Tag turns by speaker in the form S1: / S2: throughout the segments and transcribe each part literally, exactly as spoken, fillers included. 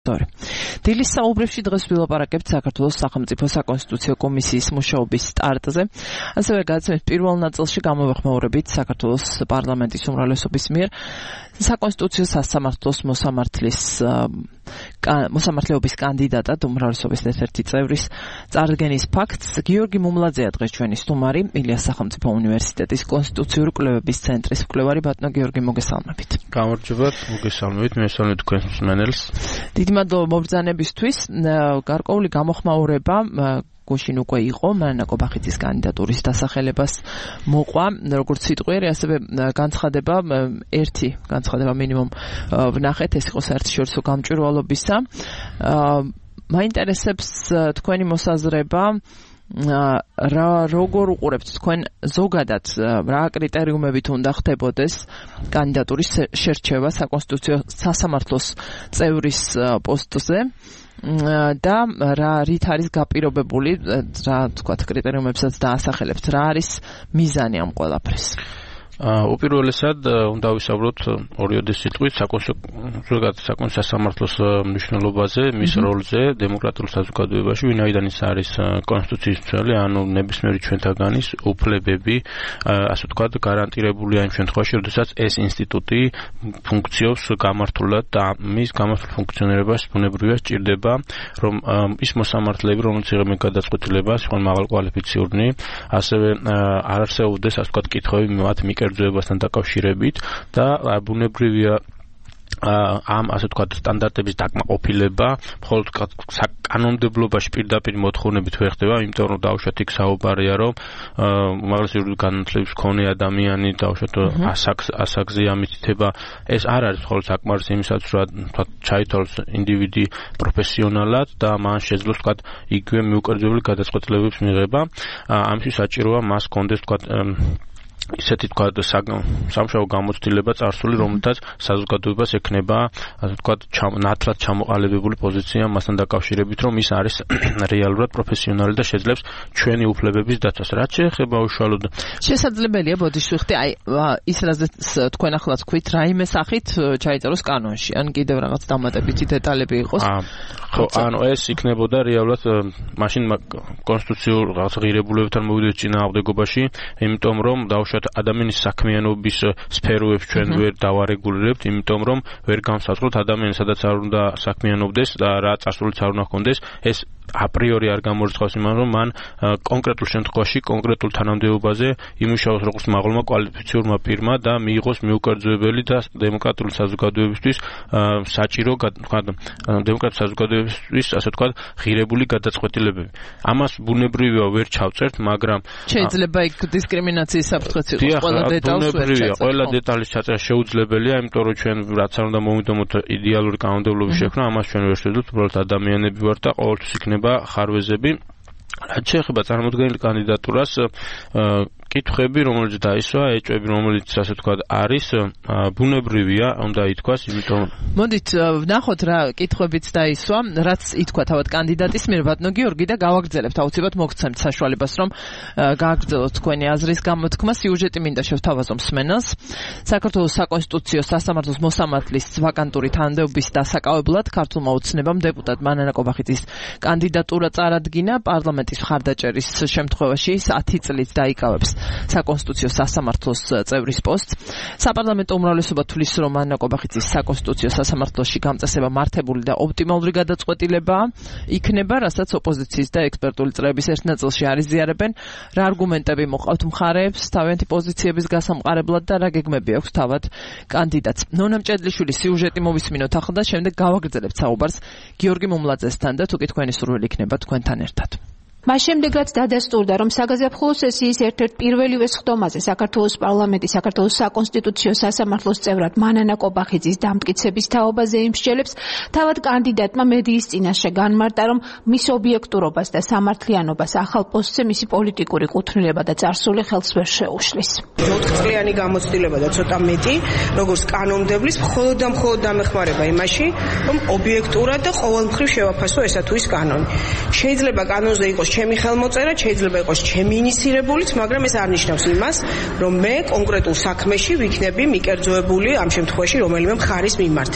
S1: დილის საუბრებში დღეს ვილაპარაკებთ საქართველოს სახელმწიფო საკონსტიტუციო კომისიის მუშაობის სტარტზე. ასევე გადაცემის პირველ ნაწილში გამოვეხმაურებით საქართველოს პარლამენტის უმრავლესობის მიერ საკონსტიტუციო სასამართლოს მოსამართლის მოსამართლეობის კანდიდატად უმრავლესობის ერთ-ერთი წევრის წარდგენის ფაქტს. გიორგი მუმლაძეა დღეს ჩვენი სტუმარი, ილიას სახელმწიფო უნივერსიტეტის კონსტიტუციური კვლევების ცენტრის მკვლევარი. ბატონო გიორგი, მოგესალმებით.
S2: გამარჯობათ, მოგესალმებით, მესალმებით თქვენს მსმენელს.
S1: დიდი მადლობა მობრძანებისთვის. გარკვეული გამოხმაურება გუშინ უკვე იყო მარინა კობახიძის კანდიდატურის დასახელებას მოყვა, როგორც სიტყვიერი, ასევე განცხადება, ერთი განცხადება მინიმუმ ვნახეთ, ეს იყო საერთაშორისო გამჭვირვალობისა. მაინტერესებს თქვენი მოსაზრება, რა როგორ უყურებთ თქვენ ზოგადად, რა კრიტერიუმებით უნდა ხდებოდეს კანდიდატურის შერჩევა საკონსტიტუციო სასამართლოს წევრის პოსტზე და რა რით არის გაპირობებული, რა თქვათ კრიტერიუმებსაც დაასახელებთ, რა არის მიზანი ამ ყველაფრის?
S2: უპირველესად უნდა ვისაუბროთ ორიოდე სიტყვით ზოგადად საკონსტიტუციო სასამართლოს მნიშვნელობაზე, მის როლზე დემოკრატიულ საზოგადოებაში, ვინაიდან ის არის კონსტიტუციის მცველი, ანუ ნებისმიერი ჩვენთაგანის უფლებები, ასე ვთქვათ, გარანტირებულია იმ შემთხვევაში, როდესაც ეს ინსტიტუტი ფუნქციობს გამართულად და მის გამართულ ფუნქციონირებას ბუნებრივია სჭირდება, რომ ის მოსამართლეები, რომელიც იღებენ გადაწყვეტილებას, იყვნენ მაღალკვალიფიციური, ასევე არ არსებობდეს, ასე ვთქვათ, კითხვები მათ მიკერძოებასთან დაკავშირებით და ბუნებრივია ამ ასე ვთქვათ სტანდარტების დაკმაყოფილება მხოლოდ კანონმდებლობაში პირდაპირ მოთხოვნებით ვერ ხდება, იმიტომ რომ დავუშვათ იქ საუბარია, რომ უმაღლესი იურიდიული განათლების მქონე ადამიანი დავუშვათ ასაკზე ამითითება, ეს არ არის მხოლოდ საკმარისი იმისათვის, რომ ვთქვათ ჩაითვალოს ინდივიდი პროფესიონალად და მან შეძლოს ვთქვათ იგივე მიუკერძოებული გადაწყვეტილებების მიღება. ამისთვის საჭიროა მას ჰქონდეს ვთქვათ ისეთი თქვათ სამშაბათო გამოცდილება წარსული, რომელთაც საზოგადოებას ექნება, ასე ვთქვათ, ნათლად ჩამოყალიბებული პოზიცია მასთან დაკავშირებით, რომ ის არის რეალურად პროფესიონალი და შეძლებს ჩვენი უფლებების დაცვას. რაც შეეხება უშუალოდ
S1: შესაძლებელია, ბოდიში ვიხდი, აი ის რაზეც თქვენ ახლა თქვით, რაიმე სახით ჩაიწეროს კანონში, ან კიდევ რაღაც დამატებითი დეტალები იყოს.
S2: ხო, ანუ ეს იქნებოდა რეალურად მაშინ კონსტიტუციურ რაღაც ღირებულებებთან მოვიდეთ წინააღმდეგობაში, იმიტომ რომ დავუშვათ ადამიანის საქმიანობის სფეროებს ჩვენ ვერ დავარეგულირებთ, იმიტომ რომ ვერ განსაზღვროთ ადამიანს სადაც არ უნდა საქმიანობდეს და რა წარსულიც არ უნდა ჰქონდეს, ეს აპრიორი არ გამორიცხავს იმან, რომ მან კონკრეტულ შემთხვევაში, კონკრეტულ თანამდებობაზე იმუშაოს როგორც მაღალმა კვალიფიციურმა პირმა და მიიღოს მიუკერძოებელი და დემოკრატიული საზოგადოებისთვის საჭირო, თქვათ, დემოკრატიული საზოგადოებისთვის, ასე ვთქვათ, ღირებული გადაწყვეტილებები. ამას ბუნებრივია ვერ ჩავწერთ, მაგრამ
S1: შეიძლება იქ დისკრიმინაციის საფრთხეც იყოს, ყველა დეტალს ვერ ჩაწერთ.
S2: ყველა დეტალის ჩაწერა შეუძლებელია, იმიტომ რომ ჩვენ რაც არ უნდა მოვიდომოთ იდეალური კანონმდებლობის შექმნა, ამას ჩვენ ვერ შევძლებთ, უბრალოდ ადამიანები ვართ და ყოველთვის იქნება ხარვეზები. რაც შეეხება წარმოდგენილ კანდიდატურას, კითხვები, რომელიც დაისვა, ეჭვები, რომელიც ასე ვთქვათ, არის ბუნებრივია, უნდა ითქვას, იმიტომ
S1: მოდით ვნახოთ რა კითხვებიც დაისვა, რაც ითქვა თავად კანდიდატის მიერ, ბატონო გიორგი, და გავაგრძელებთ, აუცილებლად მოგცემთ საშუალებას, რომ გააგრძელოთ თქვენი აზრის გამოთქმა. სიუჟეტი მინდა შევთავაზო მსმენელს. საქართველოს საკონსტიტუციო სასამართლოს მოსამართლის ვაკანტური თანამდებობის დასაკავებლად ქართულმა ოცნებამ დეპუტატ მარინა კობახიძის კანდიდატურა წარადგინა. პარლამენტის მხარდაჭერის შემთხვევაში ის ათი წლით დაიკავებს საკონსტიტუციო სასამართლოს წევრის პოსტს. საპარლამენტო უმრავლესობა თვლის, რომ მარინა კობახიძის საკონსტიტუციო სასამართლოში გამწესება მართებული და ოპტიმალური გადაწყვეტილება იქნება, რასაც ოპოზიციის და ექსპერტული წრეების ერთ ნაწილში არ იზიარებენ. რა არგუმენტები მოყავთ მხარეებს თავიანთი პოზიციების გასამყარებლად და რა გეგმები აქვს თავად კანდიდატს? ნონა მჭედლიშვილის სიუჟეტი მოვისმინოთ ახლა და შემდეგ გავაგრძელებთ საუბარს გიორგი მუმლაძესთან და თუ კი თქვენი სურვილი იქნება თქვენთან ერთად.
S3: მას შემდეგ რაც დადასტურდა, რომ საგაზაფხულო სესიის ერთ-ერთ პირველივე სხდომაზე საქართველოს პარლამენტი საქართველოს საკონსტიტუციო სასამართლოს წევრად მარინა კობახიძის დამტკიცების თაობაზე იმსჯელებს, თავად კანდიდატმა მედიის წინაშე განმარტა, რომ მის ობიექტურობას და სამართლიანობას ახალ პოსტზე მისი პოლიტიკური კუთვნილება და წარსული ხელს ვერ შეუშლის.
S4: ოთხწლიანი გამოცდილება და ცოტა მეტი, როგორც კანონმდებლის, მხოლოდ და მხოლოდ დამეხმარება იმაში, რომ ობიექტურად და ყოველმხრივ შევაფასო ესა თუ ის კანონი. შეიძლება კანონზე იყოს ჩემი ხელმოწერა, შეიძლება იყოს ჩემი ინიციირებულიც, მაგრამ ეს არ ნიშნავს იმას, რომ მე კონკრეტულ საქმეში ვიქნები მიკერძოებული ამ შემთხვევაში რომელიმე მხარის მიმართ.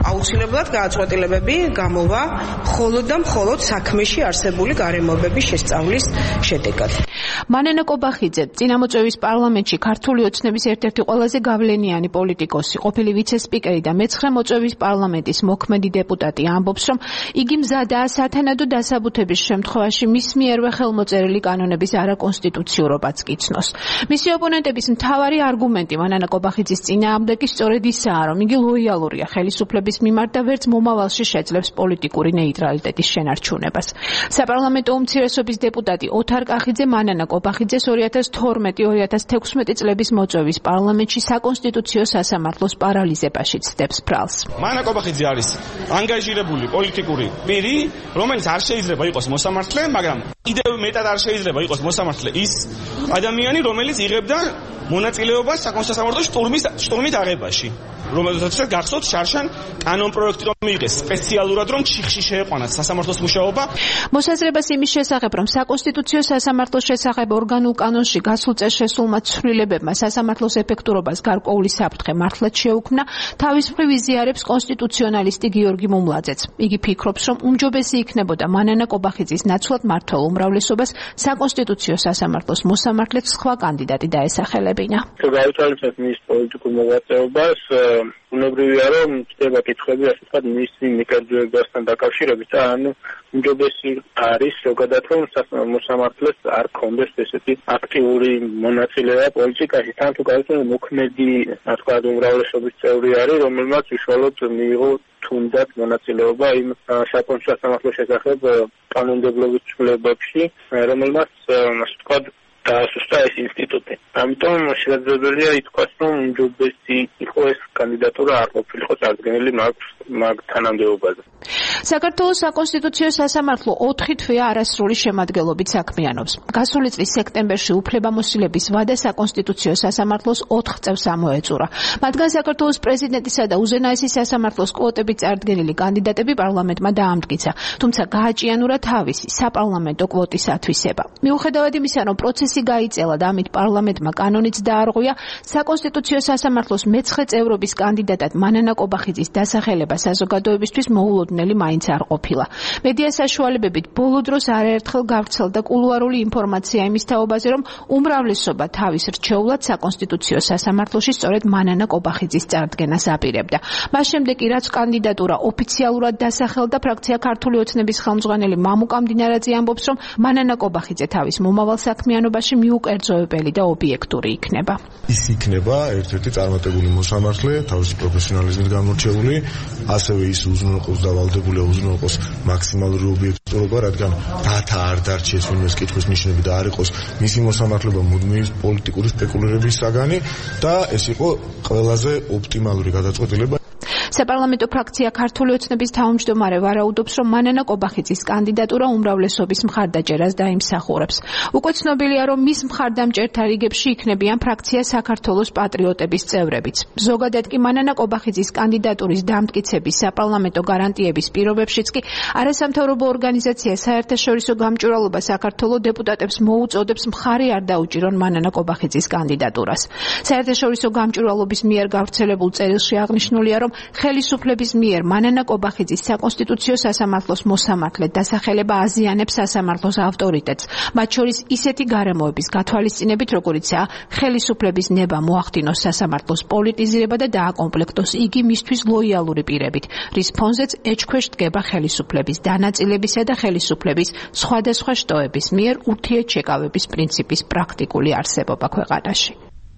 S4: აუცილებლად გააცვეთილებები გამოვა მხოლოდ და მხოლოდ საქმეში არსებული გარემოებების შესწავლის შედეგად.
S3: მანენა კობახიძე წინამოწვევის პარლამენტში ქართული ოცნების ერთ-ერთი ყველაზე გავლენიანი პოლიტიკოსი, ყოფილი ვიცე-სპიკერი და მეცხრე მოწვევის პარლამენტის მოქმედი დეპუტატი ამბობს, რომ იგი მზადაა სათანადო დასაბუთების შემთხვევაში მის მიერვე ხელმოწერილი კანონების არაკონსტიტუციურობაც გიცნოს. მისი ოპონენტების მთავარი არგუმენტი მანენა კობახიძის წინააღმდეგ სწორედ ისაა, რომ იგი ლოიალურია ხელისუფლების მიმართ და ვერც მომავალში შეძლებს პოლიტიკური ნეიტრალიტეტის შენარჩუნებას. საპარლამენტო უმცირესობის დეპუტატი ოთარ კახიძე მანენა კობახიძეს ორი ათას თორმეტი ორი ათას თექვსმეტი წლების მოწვევის პარლამენტში საკონსტიტუციო სასამართლოს პარალიზებაში ცდებს ბრალს.
S5: მანენა კობახიძე არის ანგაჟირებული პოლიტიკური პირი, რომელიც არ შეიძლება იყოს მოსამართლე, მაგრამ კიდევ მეტად არ შეიძლება იყოს მოსამართლე ის ადამიანი, რომელიც იღებდა მონაწილეობას საკონსტიტუციო შტურმის შტურმით აღებაში. რომელსაც გახსოვთ შარშან კანონ პროექტი რომ მიიღეს სპეციალურად რომ ჩიხში შეეყვანათ სასამართლოს მუშაობა.
S3: მოსაზრებას იმის შესახებ, რომ საკონსტიტუციო სასამართლოს შესახებ ორგანულ კანონში გასულ წელს შესულმა ცვლილებებმა სასამართლოს ეფექტურობას გარკვეული საფრთხე მართლაც შეუქმნა, თავის მხრივ იზიარებს კონსტიტუციონალისტი გიორგი მუმლაძეც. იგი ფიქრობს, რომ უმჯობესი იქნებოდა მანენა კობახიძის ნაცვლად მმართველ უმრავლესობას საკონსტიტუციო სასამართლოს მოსამართლედ სხვა კანდიდატი დაესახელებინა.
S6: გავითვალისწინოთ მის პოლიტიკურ მოღვაწეობას, უნებრივია რომ ხდება კითხვები ასე ვთქვათ მისი მიკერძოებასთან დაკავშირებით და ანუ უმჯობესი არის ზოგადად რომ მოსამართლეს არ ქონდეს ესეთი აქტიური მონაწილეობა პოლიტიკაში თან თუ გაიცნო მოქმედი ასე ვთქვათ უმრავლესობის წევრი არის რომელმაც უშუალოდ მიიღო თუნდაც მონაწილეობა იმ საკონსტიტუციო სასამართლოს შესახებ კანონმდებლობის ცვლილებებში რომელმაც ასე ვთქვათ დაასუსტა ეს ინსტიტუტი. ამიტომ შესაძლებელია ითქვას, რომ უმჯობესი იყო ეს კანდიდატურა არ ყოფილიყო წარდგენილი მაგ თანამდებობაზე.
S3: საქართველოს საკონსტიტუციო სასამართლო ოთხი თვეა არასრული შემადგენლობით საქმიანობს. გასული წლის სექტემბერში უფლებამოსილების ვადა საკონსტიტუციო სასამართლოს ოთხ წევრს ამოეწურა. მათგან საქართველოს პრეზიდენტისა და უზენაესი სასამართლოს კვოტებით წარდგენილი კანდიდატები პარლამენტმა დაამტკიცა, თუმცა გააჭიანურა თავისი საპარლამენტო კვოტის ათვისება. მიუხედავად იმისა, რომ პროცესი გაიწელა და ამით პარლამენტმა კანონიც დაარღვია, საკონსტიტუციო სასამართლოს მეცხრე წევრობის კანდიდატად მანენა კობახიძის დასახელება საზოგადოებისთვის მოულოდნელი მაინც არ ყოფილა. მედია საშუალებებით ბოლო დროს არაერთხელ გავრცელდა კულუარული ინფორმაცია იმის თაობაზე, რომ უმრავლესობა თავის რჩეულად საკონსტიტუციო სასამართლოში სწორედ მანენა კობახიძის წარდგენას აპირებდა. მას შემდეგ კი რაც კანდიდატურა ოფიციალურად დასახელდა, ფრაქცია ქართული ოცნების ხელმძღვანელი მამუკა მდინარაძე ამბობს, რომ მანენა კობახიძე თავის მომავალ საქმიანობაში მიუკერძოებელი და ობიექტური იქნება.
S7: ის იქნება ერთ-ერთი წარმატებული მოსამართლე, თავისი პროფესიონალიზმით გამორჩეული, ასევე ის უზრუნველყოს და ვალდებულია უზრუნველყოს მაქსიმალური ობიექტურობა, რადგან დათა არ დარჩეს ვინმეს კითხვის ნიშნები და არ იყოს მისი მოსამართლეობა მუდმივი პოლიტიკური სპეკულირების საგანი და ეს იყო ყველაზე ოპტიმალური გადაწყვეტილება.
S3: საპარლამენტო ფრაქცია ქართული ოცნების თავმჯდომარე ვარაუდობს, რომ მანენა კობახიძის კანდიდატურა უმრავლესობის მხარდაჭერას დაიმსახურებს. უკვე ცნობილია, რომ მის მხარდამჭერთა რიგებში იქნებიან ფრაქცია საქართველოს პატრიოტების წევრებიც. ზოგადად კი მანენა კობახიძის კანდიდატურის დამტკიცების საპარლამენტო გარანტიების პირობებშიც კი არასამთავრობო ორგანიზაცია საერთაშორისო გამჭვირვალობა საქართველოს დეპუტატებს მოუწოდებს მხარი არ დაუჭირონ მანენა კობახიძის კანდიდატურას. საერთაშორისო გამჭვირვალობის მიერ გავრცელებულ წერილში აღნიშნულია, რომ ხელისუფლების მიერ მანენა კობახიძის საკონსტიტუციო სასამართლოს მოსამართლედ დასახელება აზიანებს სასამართლოს ავტორიტეტს, მათ შორის ისეთი გარემოების გათვალისწინებით, როგორიცაა ხელისუფლების ნება მოახდინოს სასამართლოს პოლიტიზირება და დააკომპლექტოს იგი მისთვის ლოიალური პირებით, რის ფონზეც ეჭქვეშ დგება ხელისუფლების დანაწილებისა და ხელისუფლების სხვადასხვა შტოების მიერ ურთიერთშეკავების პრინციპის პრაქტიკული არსებობა ქვეყანაში.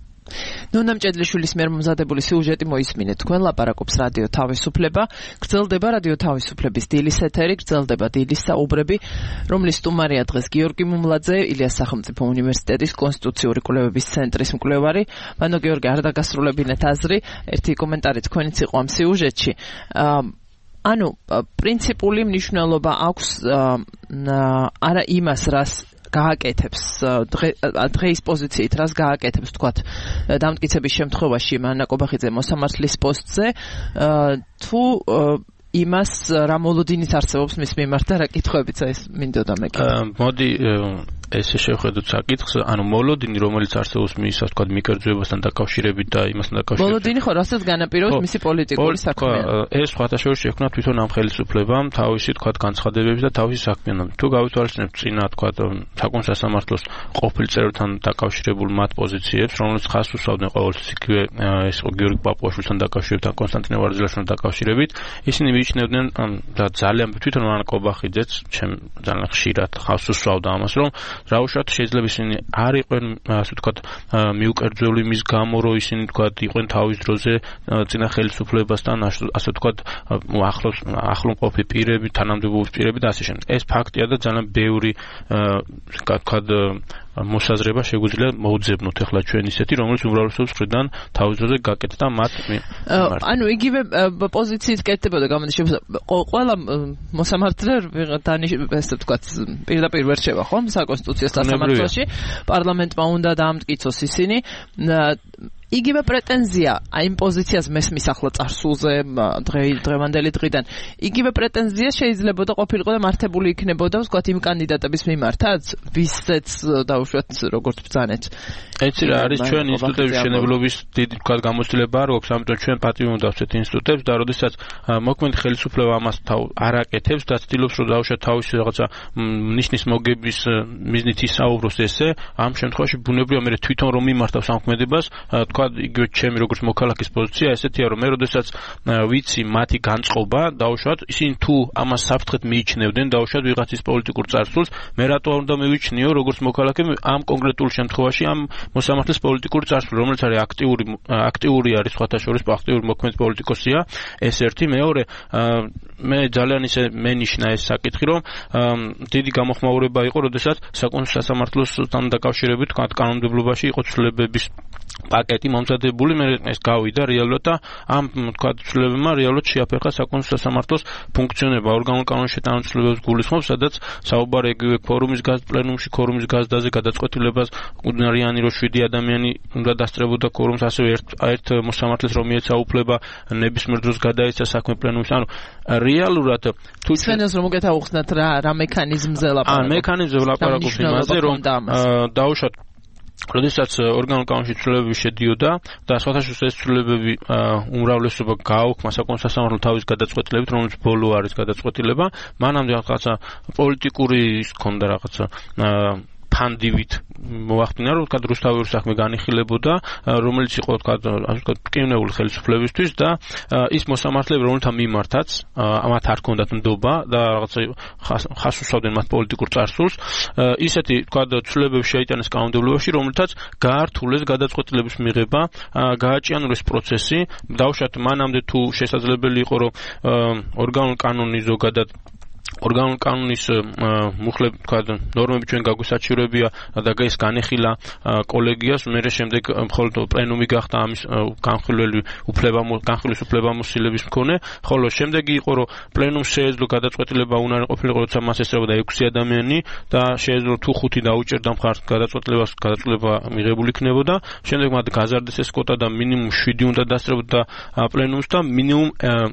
S1: ნონა მჭედლიშვილის მიერ მომზადებული სიუჟეტი მოისმინეთ. თქვენ ლაპარაკობს რადიო თავისუფლება, გრძელდება რადიო თავისუფლების დილის ეთერი, გრძელდება დილის საუბრები, რომლის სტუმარია დღეს გიორგი მუმლაძე, ილიას სახელმწიფო უნივერსიტეტის კონსტიტუციური კვლევების ცენტრის მკვლევარი. მანო გიორგი, არ დაგასრულებინეთ აზრი, ერთი კომენტარი თქვენიც იყო ამ სიუჟეტში. ანუ პრინციპული მნიშვნელობა აქვს არა იმას, რას გააკეთებს დღეის პოზიციით, რას გააკეთებს თქვათ დამტკიცების შემთხვევაში მანენა კობახიძე მოსამართლის პოსტზე, თუ იმას რა მოლოდინით არსებობს მის მიმართ და რა კითხვებიც ეს მინდოდა მე.
S2: მოდი ესე შევხედოთ საკითხს, ანუ მოლოდინი, რომელიც არსებობს მის ასე ვთქვათ მიკერძოებასთან დაკავშირებით და იმასთან დაკავშირებით.
S1: მოლოდინი ხო რასაც განაპირობებს მისი პოლიტიკური საქმიანობა.
S2: ეს სხვათაშორის შექმნა თვითონ ამ ხელისუფლებამ თავისი ვთქვათ განცხადებების და თავისი საქმიანობით. თუ გავითვალისწინებთ წინა ვთქვათ საკონტროლო სასამართლოს ყოფილ წევრთან დაკავშირებულ მათ პოზიციებს, რომელიც ხაზს უსვამდნენ ყოველთვის იგივე ეს იყო გიორგი პაპუაშვილთან დაკავშირებით და კონსტანტინე ვარძელაშვილთან დაკავშირებით, ისინი მიიჩნევდნენ და ძალიან თვითონ მან კობახიძეც ჩემ ძალიან ხშირად ხაზს უსვამდა ამას, რომ რაუშათ შეიძლება ისინი არ იყვნენ ასე ვთქვათ მიუკერძოვლი მის გამო, რომ ისინი ვთქვათ იყვნენ თავის დროზე წინა ხელისუფლებასთან ასე ვთქვათ ახლოს ახლომყოფი პირები, თანამდებობის პირები და ასე შემდეგ. ეს ფაქტია და ძალიან ბევრი ვთქვათ მოსაზრება შეგვიძლია მოუძებნოთ ახლა ჩვენ ისეთი, რომელიც უმრავლესობის მხრიდან თავის დროზე გაკეთდა მათ.
S1: ანუ იგივე პოზიციით კეთდებოდა გამოდის ყველა მოსამართლე ესე ვთქვათ პირდაპირ ვერ შევა ხომ საკონსტიტუციო სასამართლოში, პარლამენტმა უნდა დაამტკიცოს ისინი. იგივე პრეტენზია აი იმ პოზიციას მესმის ახლა წარსულზე დღევანდელი დღიდან. იგივე პრეტენზია შეიძლება და ყოფილიყო და მართებული იქნებოდა ვთქვათ იმ კანდიდატების მიმართაც, ვისაც დაუშვათ როგორც ბრძანეთ.
S2: ეცი რა არის ჩვენ ინსტიტუტების მშენებლობის დიდი ვთქვათ გამოცდილება არ გვაქვს, ამიტომ ჩვენ პატივი უნდა ვცეთ ინსტიტუტებს და როდესაც მოქმედი ხელისუფლება ამას თავ არ აკეთებს და ცდილობს რომ დაუშვათ თავისი რაღაცა ნიშნის მოგების მიზნით ისაუბროს ესე, ამ შემთხვევაში ბუნებრივია მე თვითონ რომ მიმართავს ამქმედებას იგივე ჩემი როგორც მოქალაქის პოზიცია ესეთია რომ მე როდესაც ვიცი მათი განწყობა დაუშვათ ისინი თუ ამას საფრთხეთ მიიჩნევდნენ დაუშვათ ვიღაცის პოლიტიკურ წარსულს მე რატო უნდა მივიჩნიო როგორც მოქალაქე ამ კონკრეტულ შემთხვევაში ამ მოსამართლის პოლიტიკურ წარსულს რომელიც არის აქტიური აქტიური არის სხვათაშორის აქტიური მოქმედი პოლიტიკოსია ეს ერთი მეორე მე ძალიან ისე მენიშნა ეს საკითხი რომ დიდი გამოხმაურება იყო როდესაც საკონსტიტუციო სასამართლოსთან დაკავშირებით კანონმდებლობაში იყო ცვლილებების პაკეტი მომზადებული მე ეს გავიდა რეალურად და ამ თქვა ცვლილებებმა რეალურად შეაფერხა საკონსტიტუციო სასამართლოს ფუნქციონირება ორგანულ კანონის შეტანილ ცვლილებებს გულისხმობს სადაც საუბარი იგივე ფორუმის გაზ პლენუმში ფორუმის გაზდაზე გადაწყვეტილებას უნარიანი რომ შვიდი ადამიანი უნდა დასწრებოდა ფორუმს ასევე ერთ ერთ მოსამართლეს რომ მიეცა უფლება ნებისმიერ დროს გადაეცა საქმე პლენუმში ანუ რეალურად
S1: თუ ჩვენს რომ მოგეთაუხსნათ რა რა მექანიზმზე ლაპარაკობთ
S2: ან მექანიზმზე ლაპარაკობთ იმაზე რომ დაუშვათ როდესაც ორგანულ კანონში ცვლილებები შედიოდა და სხვათაშორის ეს ცვლილებები უმრავლესობა გააუქმა საკონსტიტუციო სასამართლოს თავის გადაწყვეტილებით, რომელიც ბოლო არის გადაწყვეტილება, მანამდე რაღაცა პოლიტიკური ის ქონდა რაღაცა ფანდივით მოახდინა რომ თქვა რუსთავის საქმე განიხილებოდა რომელიც იყო თქვა ასე ვთქვათ ტკივნეული ხელისუფლებისთვის და ის მოსამართლეები რომელთა მიმართაც ამათ არ ჰქონდათ ნდობა და რაღაცა ხას უსვამდნენ მათ პოლიტიკურ წარსულს ისეთი თქვა ცვლილებები შეიტანეს კანონმდებლობაში რომელთაც გაართულეს გადაწყვეტილების მიღება გააჭიანურეს პროცესი დავუშვათ მანამდე თუ შესაძლებელი იყო რომ ორგანულ კანონის ზოგადად ორგანულ კანონის მუხლებ თქვა ნორმები ჩვენ გაგვისაჩივრებია და ეს განეხილა კოლეგიას მერე შემდეგ მხოლოდ პლენუმი გახდა ამის განხილველი უფლება განხილვის უფლება მოსილების მქონე ხოლო შემდეგი იყო რომ პლენუმს შეეძლო გადაწყვეტილება უნარი ყოფილიყო როცა მას ესწრებოდა ექვსი ადამიანი და შეეძლო თუ ხუთი დაუჭერდა მხარს გადაწყვეტილებას გადაწყვეტილება მიღებული იქნებოდა შემდეგ მათ გაზარდეს ეს კვოტა და მინიმუმ შვიდი უნდა დასწრებოდა პლენუმს და მინიმუმ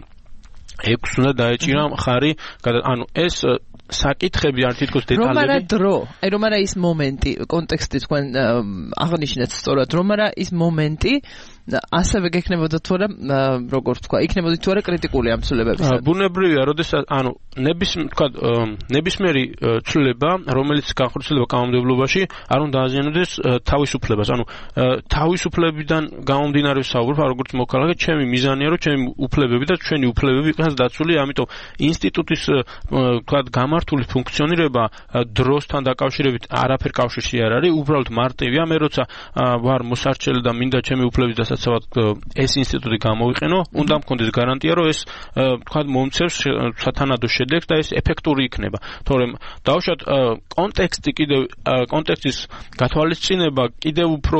S2: ექვს უნდა დაეჭირა მხარი ანუ ეს საკითხები არ თითქოს დეტალები
S1: რომ არა დრო აი რომ არა ის მომენტი კონტექსტი თქვენ აღნიშნეთ სწორად რომ არა ის მომენტი ასევე გექნებოდა თუ არა როგორ თქვა იქნებოდა თუ არა კრიტიკული ამ ცვლილებებისა
S2: ბუნებრივია როდესაც ანუ ნების თქვა ნებისმიერი ცვლილება რომელიც განხორციელდება კანონმდებლობაში არ უნდა აზიანებდეს თავისუფლებას ანუ თავისუფლებიდან გამომდინარე საუბრობ როგორც მოქალაქე ჩემი მიზანია რომ ჩემი უფლებები და ჩვენი უფლებები იყოს დაცული ამიტომ ინსტიტუტის თქვა გამართული ფუნქციონირება დროსთან დაკავშირებით არაფერ კავშირში არ არის უბრალოდ მარტივია მე როცა ვარ მოსარჩელი და მინდა ჩემი უფლებების დასაცავად ეს ინსტიტუტი გამოვიყენო უნდა მქონდეს გარანტია რომ ეს თქვა მომცემს სათანადო შედეგს და ეს ეფექტური იქნება თორემ დავუშვათ კონტექსტი კიდევ კონტექსტის გათვალისწინება კიდევ უფრო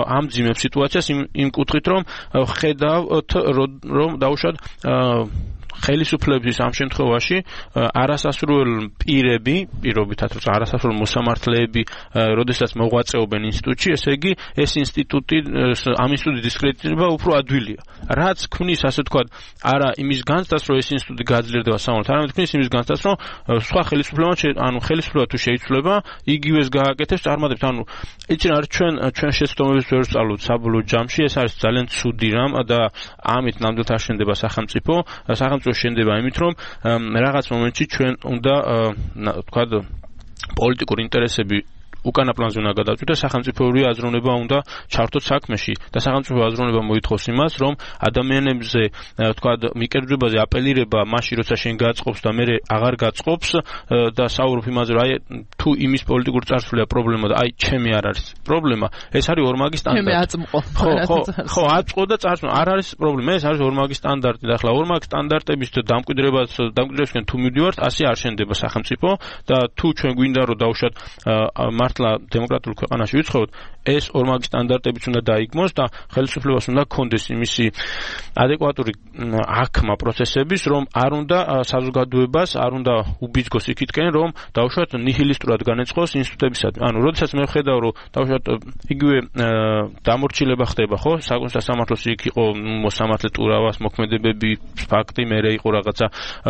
S2: ამძიმებს სიტუაციას იმ იმ კუთხით რომ ხედავთ რომ დავუშვათ ხელისუფლების ამ შემთხვევაში არასასრულ პირები, პირობითად როცა არასასრულ მოსამართლეები, როდესაც მოღვაწეობენ ინსტიტუტში, ესე იგი ეს ინსტიტუტი ამ ინსტიტუტის დისკრედიტება უფრო ადვილია. რაც ქმნის, ასე ვთქვათ, არა იმის განცდას, რომ ეს ინსტიტუტი გაძლიერდება სამართლად, არამედ ქმნის იმის განცდას, რომ სხვა ხელისუფლებამ, ანუ ხელისუფლება თუ შეიცვლება, იგივეს გააკეთებს, წარმატებს, ანუ იცი რა, ჩვენ ჩვენ შეცდომებს ვერ ვსწავლობთ საბოლოო ჯამში, ეს არის ძალიან ცუდი რამ და ამით ნამდვილად არ შენდება სახელმწიფო. სახელმწიფო შენდება იმით, რომ რაღაც მომენტში ჩვენ უნდა ვთქვათ პოლიტიკური ინტერესები უკანა პლანზე უნდა გადავწყვიტოს, სახელმწიფოური აზროვნება უნდა ჩართოთ საქმეში და სახელმწიფო აზროვნება მოითხოვს იმას, რომ ადამიანებზე ვთქვათ მიკერდვებაზე აპელირება მაშინ როცა შენ გაწყობს და მე აღარ გაწყობს და საუბრობ იმაზე, რომ აი თუ იმის პოლიტიკური წარსულია პრობლემა და აი ჩემი არ არის პრობლემა, ეს არის ორმაგი სტანდარტი.
S1: მე აწმყო.
S2: ხო, ხო, ხო, აწმყო და წარსული არ არის პრობლემა, ეს არის ორმაგი სტანდარტი და ახლა ორმაგი სტანდარტების დამკვიდრებას დამკვიდრებისკენ თუ მივდივართ, ასე არ შენდება სახელმწიფო და თუ ჩვენ გვინდა რომ დავუშვათ დემოკრატიულ ქვეყანაში ვიცხოვოთ, ეს ორმაგი სტანდარტებიც უნდა დაიგმოს და ხელისუფლებას უნდა ჰქონდეს იმისი ადეკვატური აღქმა პროცესების, რომ არ უნდა საზოგადოებას, არ უნდა უბიძგოს იქითკენ, რომ დავუშვათ ნიჰილისტურად განეცხოს ინსტიტუტებისადმი. ანუ როდესაც მე ვხედავ, რომ დავუშვათ იგივე დამორჩილება ხდება, ხო? სასამართლოში იქ იყო მოსამართლე ტურავას მოქმედებები, ფაქტი, მერე იყო რაღაცა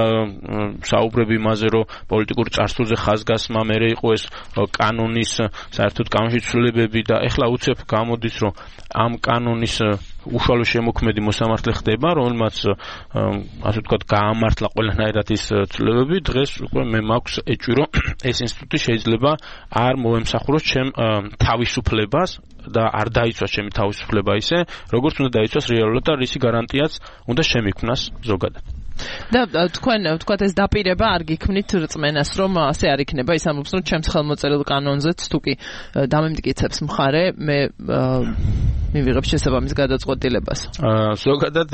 S2: საუბრები იმაზე, რომ პოლიტიკური წარსულზე ხაზგასმა, მერე იყო ეს კანონის საერთოდ კანონში ცვლილებები და ეხლა უცებ გამოდის, რომ ამ კანონის უშუალო შემოქმედი მოსამართლე ხდება, რომელმაც ასე ვთქვათ გაამართლა ყველანაირად ის ცვლილებები, დღეს უკვე მე მაქვს ეჭვი, რომ ეს ინსტიტუტი შეიძლება არ მოემსახუროს ჩემ თავისუფლებას და არ დაიცვას ჩემი თავისუფლება ისე, როგორც უნდა დაიცვას რეალურად და რისი გარანტიაც უნდა შემიქმნას ზოგადად.
S1: და თქვენ ვთქვათ ეს დაპირება არ გიქმნით რწმენას, რომ ასე არ იქნება, ის ამბობს, რომ ჩემს ხელმოწერილ კანონზეც თუ კი დამემტკიცებს მხარე, მე მივიღებ შესაბამის გადაწყვეტილებას.
S2: ზოგადად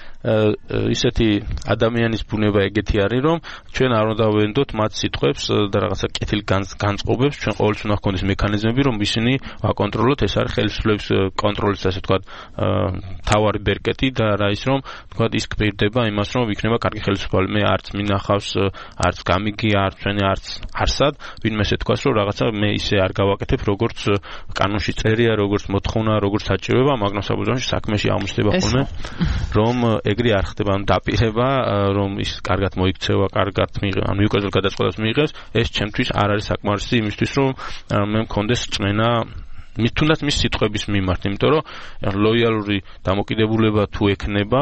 S2: ისეთი ადამიანის ბუნება ეგეთი არის, რომ ჩვენ არ უნდა ვენდოთ მათ სიტყვებს და რაღაცა კეთილ განწყობებს, ჩვენ ყოველთვის უნდა ჰქონდეს მექანიზმები, რომ ისინი ვაკონტროლოთ, ეს არის ხელისუფლების კონტროლის, ასე ვთქვათ, თავარი ბერკეტი და რა ის რომ ვთქვათ ის გპირდება იმას, რომ იქნება კარგი ხელისუფლება. მე არც მინახავს, არც გამიგი, არც ჩვენი, არც არსად, ვინმე ესე თქვას, რომ რაღაცა მე ისე არ გავაკეთებ, როგორც კანონში წერია, როგორც მოთხოვნა, როგორც საჭიროება, მაგრამ საბოლოოში საქმეში აღმოჩნდება ხოლმე, რომ ეგრე არ ხდება, ანუ დაპირება, რომ ის კარგად მოიქცევა, კარგად მიიღება, ანუ უკაზელ გადაწყვეტას მიიღებს, ეს ჩემთვის არ არის საკმარისი იმისთვის, რომ მე მქონდეს რწმენა მის თუნდაც მის სიტყვების მიმართ, იმიტომ რომ ლოიალური დამოკიდებულება თუ ექნება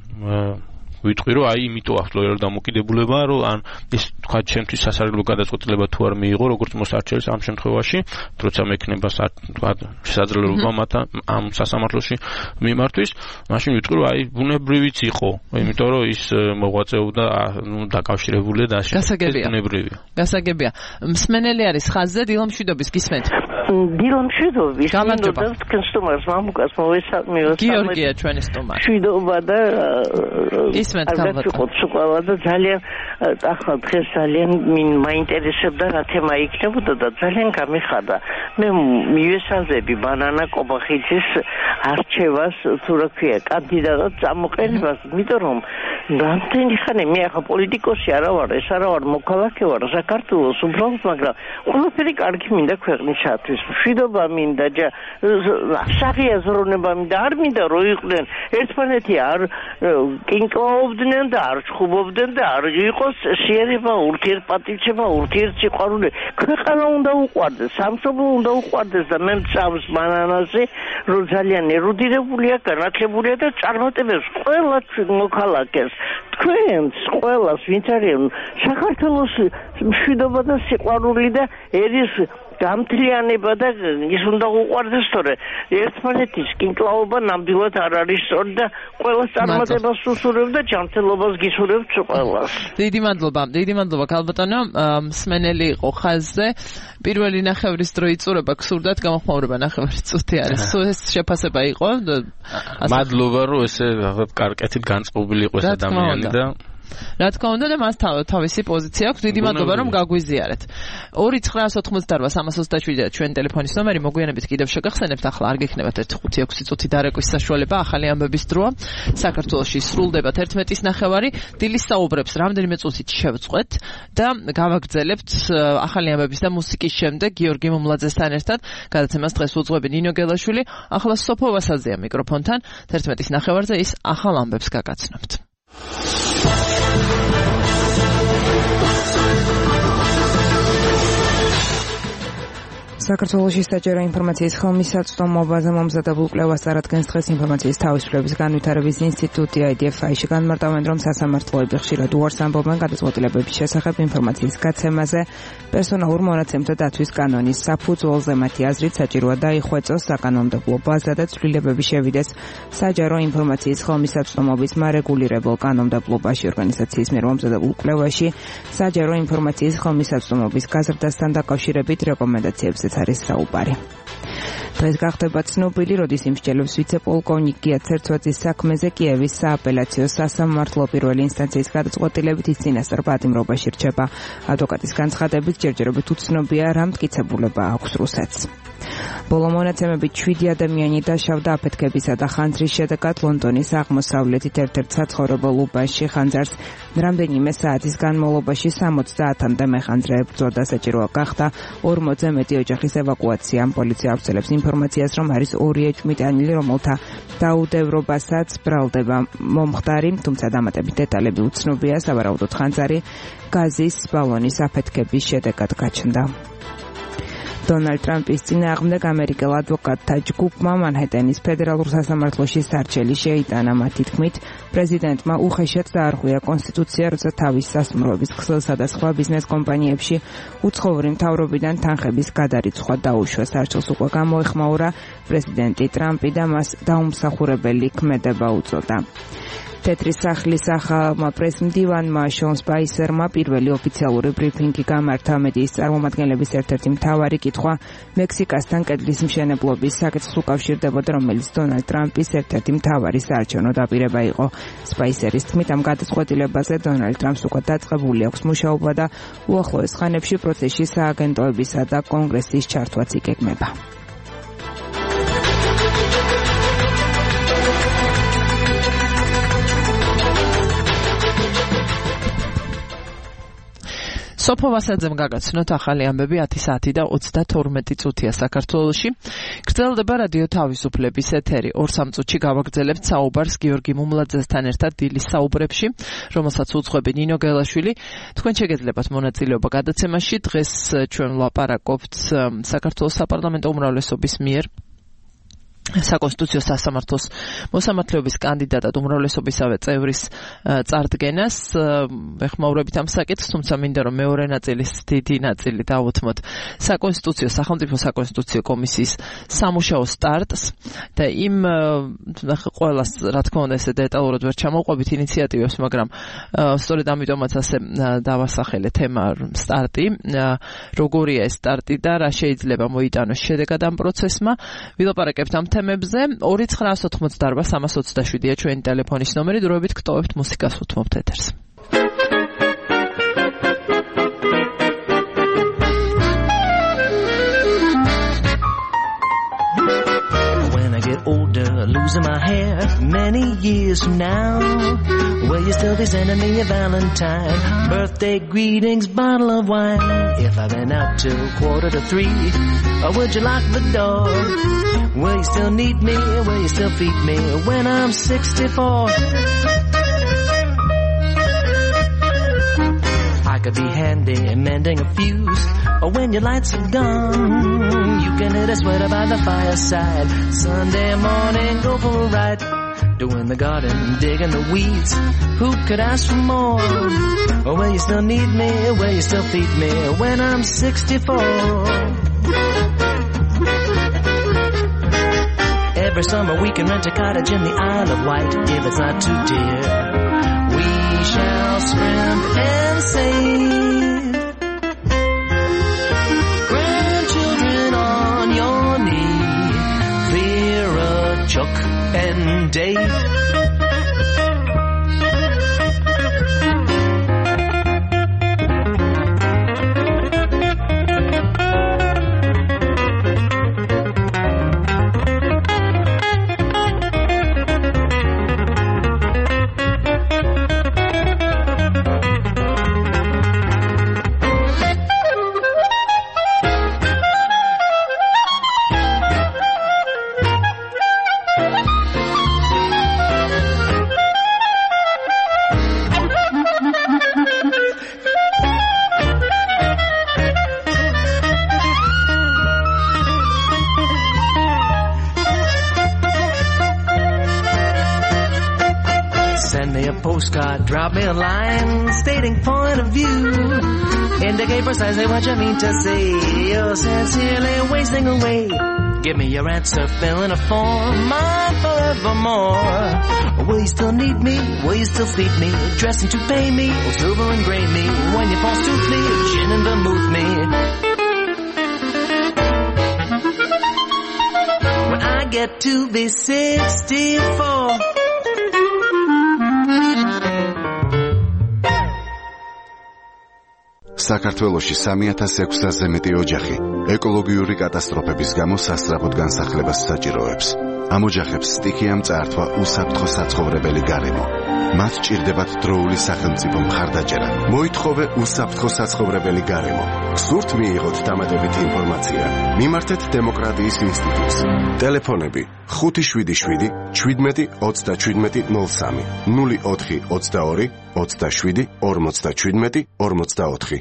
S2: ვიტყვი, რომ აი იმიტომ აქვს ლოიალური დამოკიდებულება, რომ ან ის თქვა ჩემთვის სასარგებლო გადაწყვეტილება თუ არ მიიღო, როგორც მოსარჩელის ამ შემთხვევაში, როცა მექნება თქვა შესაძლებლობა მათ ამ სასამართლოში მიმართვის, მაშინ ვიტყვი, რომ აი ბუნებრივიც იყო, იმიტომ რომ ის მოღვაწეობდა, ნუ დაკავშირებულია და
S1: გასაგებია.
S2: ბუნებრივია.
S1: გასაგებია. მსმენელი არის ხაზზე, დილო მშვიდობის, გისმენთ.
S8: დილო მშვიდობის.
S1: გამარჯობა.
S8: თქვენ სტუმარს მამუკას მოვესალმე.
S1: გიორგია ჩვენი სტუმარი.
S8: მშვიდობა და
S1: ისმენთ
S8: გამარჯობა და ძალიან ახლა დღეს ძალიან მაინტერესებდა რა თემა იქნებოდა და ძალიან გამიხარდა. მე მივესალმები ბანანა კობახიძის არჩევას, თუ რა ქვია, კანდიდატად წამოყენებას, იმიტომ რომ რამდენი ხანი მე ახლა პოლიტიკოსი არა ვარ, ეს არა ვარ, მოქალაქე ვარ საქართველოს უბრალოდ, მაგრამ ყველაფერი კარგი მინდა ქვეყნისათვის. მშვიდობა მინდა, საღიაზროვნება მინდა, არ მინდა რომ იყვნენ ერთმანეთი არ კინკლაობდნენ და არ ჩხუბობდნენ და არ იყოს შეერება, ურთიერთპატივცემა, ურთიერთსიყვარული. ქვეყანა უნდა უყვარდეს, სამშობლო უნდა უყვარდეს და მე მწავს ბანანაზე, რომ ძალიან ერუდირებულია, განათლებულია და წარმატებებს ყველა მოქალაქეს. თქვენს ყველას ვინც არის საქართველოს მშვიდობა და სიყვარული და ერის გამთლიანება და ის უნდა უყვარდეს, თორე ერთმანეთის კინკლაობა ნამდვილად არ არის სწორი და ყველას წარმატებას უსურვებს და ჯანმრთელობას გისურვებს ყველას.
S1: დიდი მადლობა, დიდი მადლობა ქალბატონო, მსმენელი იყო ხაზზე. პირველი ნახევრის დრო იწურება, გსურდათ გამოხმაურება ნახევარი წუთი არის. სულ ეს შეფასება იყო.
S2: მადლობა, რომ ესე კარგად განწყობილი იყო ეს ადამიანი და
S1: რა თქმა უნდა და მას თავისი პოზიცია აქვს. დიდი მადლობა რომ გაგვიზიარეთ. ორი ცხრაას ოთხმოცდარბა სამას ოცდაშვიდი ჩვენ ტელეფონის ნომერი მოგვიანებით კიდევ შეგახსენებთ. ახლა არ გექნებათ ერთი ხუთი ექვსი წუთი დარეკვის საშუალება. ახალი ამბების დროა. საქართველოში სრულდება თერთმეტის ნახევარი. დილის საუბრებს რამდენიმე წუთით შევწყვეთ და გავაგრძელებთ ახალი ამბების და მუსიკის შემდეგ გიორგი მომლაძესთან ერთად. გადაცემას დღეს უძღვები ნინო გელაშვილი. ახლა სოფო ვასაძეა მიკროფონთან. თერთმეტის ნახევარზე ის ახალ ამბებს გაგაცნობთ.
S9: საქართველოში საჯარო ინფორმაციის ხელმისაწვდომობაზე მომზადებულ კვლევას წარადგენს დღეს ინფორმაციის თავისუფლების განვითარების ინსტიტუტი აი დი ეფ-ში. განმარტავენ, რომ სასამართლოები ხშირად უარს ამბობენ გადაწყვეტილებების შესახებ ინფორმაციის გაცემაზე. პერსონალურ მონაცემთა დაცვის კანონის საფუძველზე მათი აზრით საჭიროა დაიხვეწოს საკანონმდებლო ბაზა და ცვლილებები შევიდეს საჯარო ინფორმაციის ხელმისაწვდომობის მარეგულირებელ კანონმდებლობაში. ორგანიზაციის მიერ მომზადებულ კვლევაში საჯარო ინფორმაციის ხელმისაწვდომობის გაზრდასთან დაკავშირებით რეკომენდაციებზე არის საუბარი. დღეს გახდება ცნობილი, როდის იმსჯელებს ვიცე-პოლკოვნიკ გია ცერცვაძის საქმეზე კიევის სააპელაციო სასამართლო პირველი ინსტანციის გადაწყვეტილებით ის წინასწარ პატიმრობაში რჩება. ადვოკატის განცხადებით ჯერჯერობით უცნობია რა მტკიცებულება აქვს რუსეთს. ბოლო მონაცემებით შვიდი ადამიანი დაშავდა აფეთქებისა და ხანძრის შედეგად ლონდონის აღმოსავლეთით ერთ-ერთ საცხოვრებელ უბანში. ხანძარს რამდენიმე საათის განმავლობაში სამოცდაათამდე მეხანძრე ებრძოდა. საჭიროა გახდა ორმოცზე მეტი ოჯახის ევაკუაცია. პოლიცია ავრცელებს ინფორმაციას, რომ არის ორი ეჭვმიტანილი, რომელთა დაუდევრობასაც ბრალდება მომხდარი, თუმცა დამატებით დეტალები უცნობია. სავარაუდოდ ხანძარი გაზის ბალონის აფეთქების შედეგად გაჩნდა. დონალდ ტრამპის წინააღმდეგ ამერიკელ ადვოკატთა ჯგუფმა მანჰეტენის ფედერალურ სასამართლოში სარჩელი შეიტანა. მათი თქმით, პრეზიდენტმა უხეშად დაარღვია კონსტიტუცია, როცა თავის სასტუმროების ქსელსა და სხვა ბიზნეს კომპანიებში უცხოური მთავრობიდან თანხების გადარიცხვა დაუშვა. სარჩელს უკვე გამოეხმაურა პრეზიდენტი ტრამპი და მას დაუმსახურებელი ქმედება უწოდა. თეთრი სახლის ახალმა პრესმდივანმა შონ სპაისერმა პირველი ოფიციალური ბრიფინგი გამართა. მედიის წარმომადგენლების ერთ-ერთი მთავარი კითხვა მექსიკასთან კედლის მშენებლობის საკითხს უკავშირდებოდა, რომელიც დონალდ ტრამპის ერთ-ერთი მთავარი საარჩევნო დაპირება იყო. სპაისერის თქმით, ამ გადაწყვეტილებაზე დონალდ ტრამპს უკვე დაწყებული აქვს მუშაობა და უახლოეს ხანებში პროცესში სააგენტოებისა და კონგრესის ჩართვაც იგეგმება.
S1: სოფო ვასაძემ გაგაცნოთ ახალი ამბები ათი საათი და ოცდათორმეტი წუთია საქართველოში. გრძელდება რადიო თავისუფლების ეთერი. ორ სამ წუთში გავაგრძელებთ საუბარს გიორგი მომლაძესთან ერთად დილის საუბრებში, რომელსაც უძღვები ნინო გელაშვილი. თქვენ შეგეძლებათ მონაწილეობა გადაცემაში. დღეს ჩვენ ვლაპარაკობთ საქართველოს საპარლამენტო უმრავლესობის მიერ საკონსტიტუციო სასამართლოს მოსამართლეობის კანდიდატად უმრავლესობისავე წევრის წარდგენას. ეხმაურებით ამ საკითხს, თუმცა მინდა რომ მეორე ნაწილის დიდი ნაწილი დავუთმოთ საკონსტიტუციო სახელმწიფო საკონსტიტუციო კომისიის სამუშაო სტარტს და იმ ყველას რა თქმა უნდა ესე დეტალურად ვერ ჩამოვყვებით ინიციატივებს, მაგრამ სწორედ ამიტომაც ასე დავასახელე თემა სტარტი, როგორია ეს სტარტი და რა შეიძლება მოიტანოს შედეგად ამ პროცესმა. ვილაპარაკებთ ამ თემებზე. ორი ცხრაას ოთხმოცდაარბა სამას ოცდაშვიდია ჩვენი ტელეფონის ნომერი. დროებით გტოვებთ მუსიკას, უთმობთ ეთერს.
S10: Older, losing my hair many years from now. Will you still be sending me a Valentine, birthday greetings, bottle of wine? If I've been out till quarter to three, or would you lock the door? Will you still need me? Will you still feed me when I'm sixty-four? I could be handy mending a fuse, or when your lights are gone, you can hit a sweater by the fireside. Sunday morning, go for a ride, doing the garden, digging the weeds. Who could ask for more? Or will you still need me? Will you still feed me when I'm sixty-four? Every summer we can rent a cottage in the Isle of Wight. If it's not too dear, we shall scrimp and save. Grandchildren on your knee, Vera, Chuck and Dave. postcard, drop me a line stating point of view. Indicate precisely what you mean to say. You're sincerely wasting away. Give me your answer, fill in a form, mine forevermore. Will you still need me? Will you still sleep me? Dressing to pay me, or silver and gray me? When you false tooth me, gin and vermouth me. When I get to be sixty-four.
S11: საქართველოში სამი ათას ექვსასზე მეტი ოჯახი ეკოლოგიური კატასტროფების გამო სასწრაფოდ განსახლებას საჭიროებს. ამ ოჯახებს სტიქიამ წაართვა უსაფრთხო საცხოვრებელი გარემო. მათ ჭირდებათ დროული სახელმწიფო მხარდაჭერა. მოითხოვე უსაფრთხო საცხოვრებელი გარემო. გსურთ მიიღოთ დამატებითი ინფორმაცია? მიმართეთ დემოკრატიის ინსტიტუტს. ტელეფონები ხუთი შვიდი შვიდი შვიდმეტი ოცდაშვიდმეტი ნულ სამი ნული ოთხი ოცდაორი ოცდაშვიდი ორმოცდაშვიდმეტი ორმოცდაოთხი.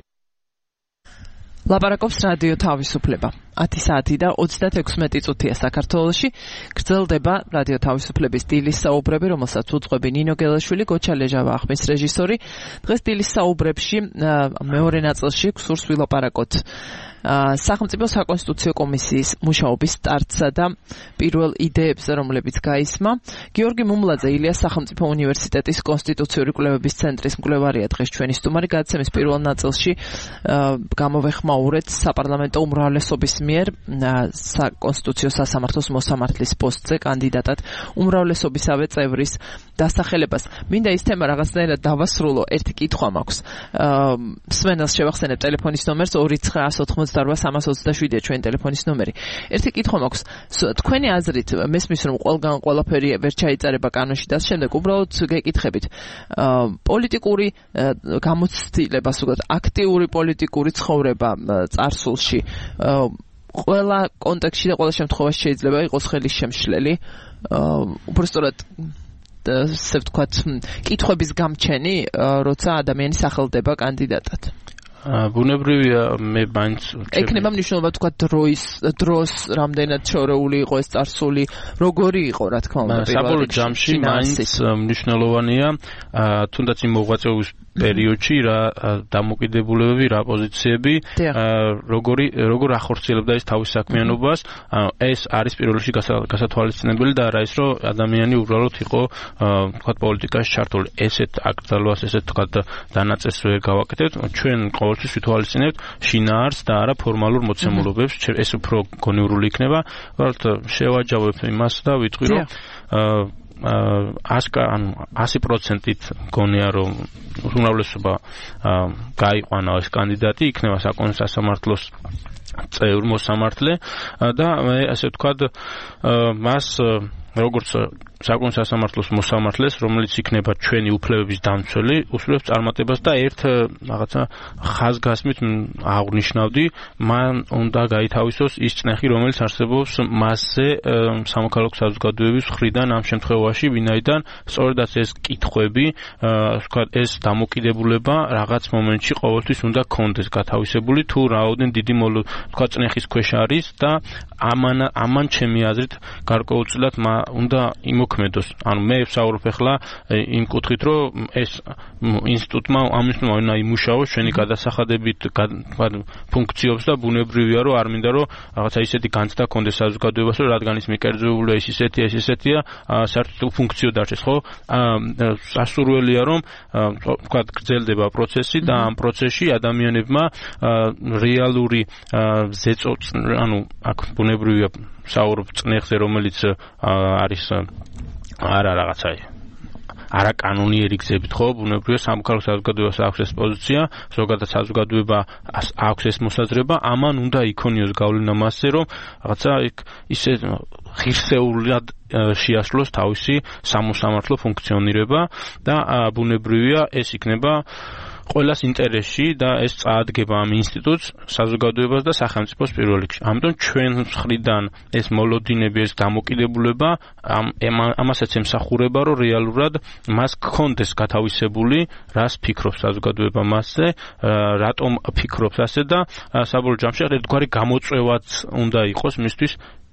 S1: ლაპარაკობს რადიო თავისუფლება. ათი საათი და ოცდათექვსმეტი წუთია საქართველოში. გრძელდება რადიო თავისუფლების დილის საუბრები, რომელსაც უძღვები ნინო გელაშვილი, გოჩა ლეჟავა ახმის რეჟისორი. დღეს დილის საუბრებში მეორე ნაწილში გსურს ვილაპარაკოთ სახელმწიფო საკონსტიტუციო კომისიის მუშაობის სტარტსა და პირველ იდეებზე, რომლებიც გაისმა. გიორგი მუმლაძე, ილიას სახელმწიფო უნივერსიტეტის კონსტიტუციური კვლევების ცენტრის მკვლევარია დღეს ჩვენი სტუმარი. გადაცემის პირველ ნაწილში გამოვეხმაურეთ საპარლამენტო უმრავლესობის მიერ საკონსტიტუციო სასამართლოს მოსამართლის პოსტზე კანდიდატად უმრავლესობისავე წევრის დასახელებას. მინდა ის თემა რაღაცნაირად დავასრულო. ერთი კითხვა მაქვს. სვენელს შევახსენებ ტელეფონის ნომერს ორი ცხრა ოცდაოთხმოცდაორვა სამას ოცდაშვიდია ჩვენი ტელეფონის ნომერი. ერთი კითხვა მაქვს. თქვენი აზრით მესმის რომ ყველგან ყველაფერი ვერ ჩაიწერება კანონში და შემდეგ უბრალოდ გეკითხებით პოლიტიკური გამოცდილებას უბრალოდ აქტიური პოლიტიკური ცხოვრება წარსულში ყველა კონტექსტში და ყველა შემთხვევაში შეიძლება იყოს ხელის შემშლელი უბრალოდ ესე ვთქვათ კითხვების გამჩენი როცა ადამიანი სახელდება კანდიდატად.
S2: ბუნებრივია მე მაინც
S1: ეკნება მნიშვნელობა თქვა დროის დროს რამდენად შორეული იყო ეს წარსული როგორი იყო რა თქმა უნდა
S2: საბოლოო ჯამში მაინც მნიშვნელოვანია თუნდაც იმ მოღვაწეობის პერიოდში რა დამოკიდებულებები რა პოზიციები როგორი როგორ ახორციელებდა ეს თავის საქმიანობას ეს არის პირველ რიგში გასათვალისწინებელი და არა ის რომ ადამიანი უბრალოდ იყო თქვა პოლიტიკაში ჩართული ესეთ აკრძალვას ესეთ თქვა დანაწესს ვერ გავაკეთებთ ჩვენ ყოველთვის ვითვალისწინებთ შინაარს და არა ფორმალურ მოცემულობებს ეს უფრო გონივრული იქნება უბრალოდ შევაჯავებ იმას და ვიტყვი რომ ასკა ანუ ასი პროცენტით გონია რომ უმრავლესობა გაიყვანა ეს კანდიდატი იქნება საკონსტიტუციო სასამართლოს წევრ მოსამართლე და მე ასე ვთქვათ მას როგორც საკონსტიტუციო სასამართლოს მოსამართლეს რომელიც იქნება ჩვენი უფლებების დამცველი უსურვებს წარმატებას და ერთ რაღაცა ხაზგასმით აღნიშნავდი მან უნდა გაითავისოს ის წნეხი რომელიც არსებობს მასზე სამოქალაქო საზოგადოების მხრიდან ამ შემთხვევაში ვინაიდან სწორედაც ეს კითხვები ვთქვათ ეს დამოკიდებულება რაღაც მომენტში ყოველთვის უნდა კონდეს გათავისებული თუ რაოდენ დიდი ვთქვათ წნეხის ქვეშ არის და ამან ამან ჩემი აზრით გარკვეულწილად უნდა იმოქმედოს. ანუ მე ვსაუბრობ ახლა იმ კუთხით, რომ ეს ინსტიტუტმა ამისმა უნდა იმუშაოს ჩვენი გადასახადებით ფუნქციობს და ბუნებრივია რომ არ მინდა რომ რაღაცა ისეთი განცდა კონდეს საზოგადოებას რომ რადგან ის მიკერძებულია ის ისეთია ის ისეთია საერთოდ ფუნქციო დარჩეს ხო? სასურველია რომ ვთქვათ გრძელდება პროცესი და ამ პროცესში ადამიანებმა რეალური ზეწო ანუ აქ ბუნებრივია საუბრობ წნეხზე რომელიც არის არა რაღაცა არაკანონიერი გზებით ხო ბუნებრივია სამოქალაქო საზოგადოებას აქვს ეს პოზიცია ზოგადად საზოგადოება აქვს ეს მოსაზრება ამან უნდა იქონიოს გავლენა მასზე რომ რაღაცა ისე ღირსეულად შეასრულოს თავისი სამოსამართლო ფუნქციონირება და ბუნებრივია ეს იქნება ყველას ინტერესში და ეს წაადგება ამ ინსტიტუტს საზოგადოებას და სახელმწიფოს პირველ რიგში. ამიტომ ჩვენ მხრიდან ეს მოლოდინები, ეს დამოკიდებულება ამასაც ემსახურება, რომ რეალურად მას გქონდეს გათავისებული, რას ფიქრობს საზოგადოება მასზე, რატომ ფიქრობს ასე და საბოლოო ჯამში ერთგვარი გამოწვევაც უნდა იყოს მისთვის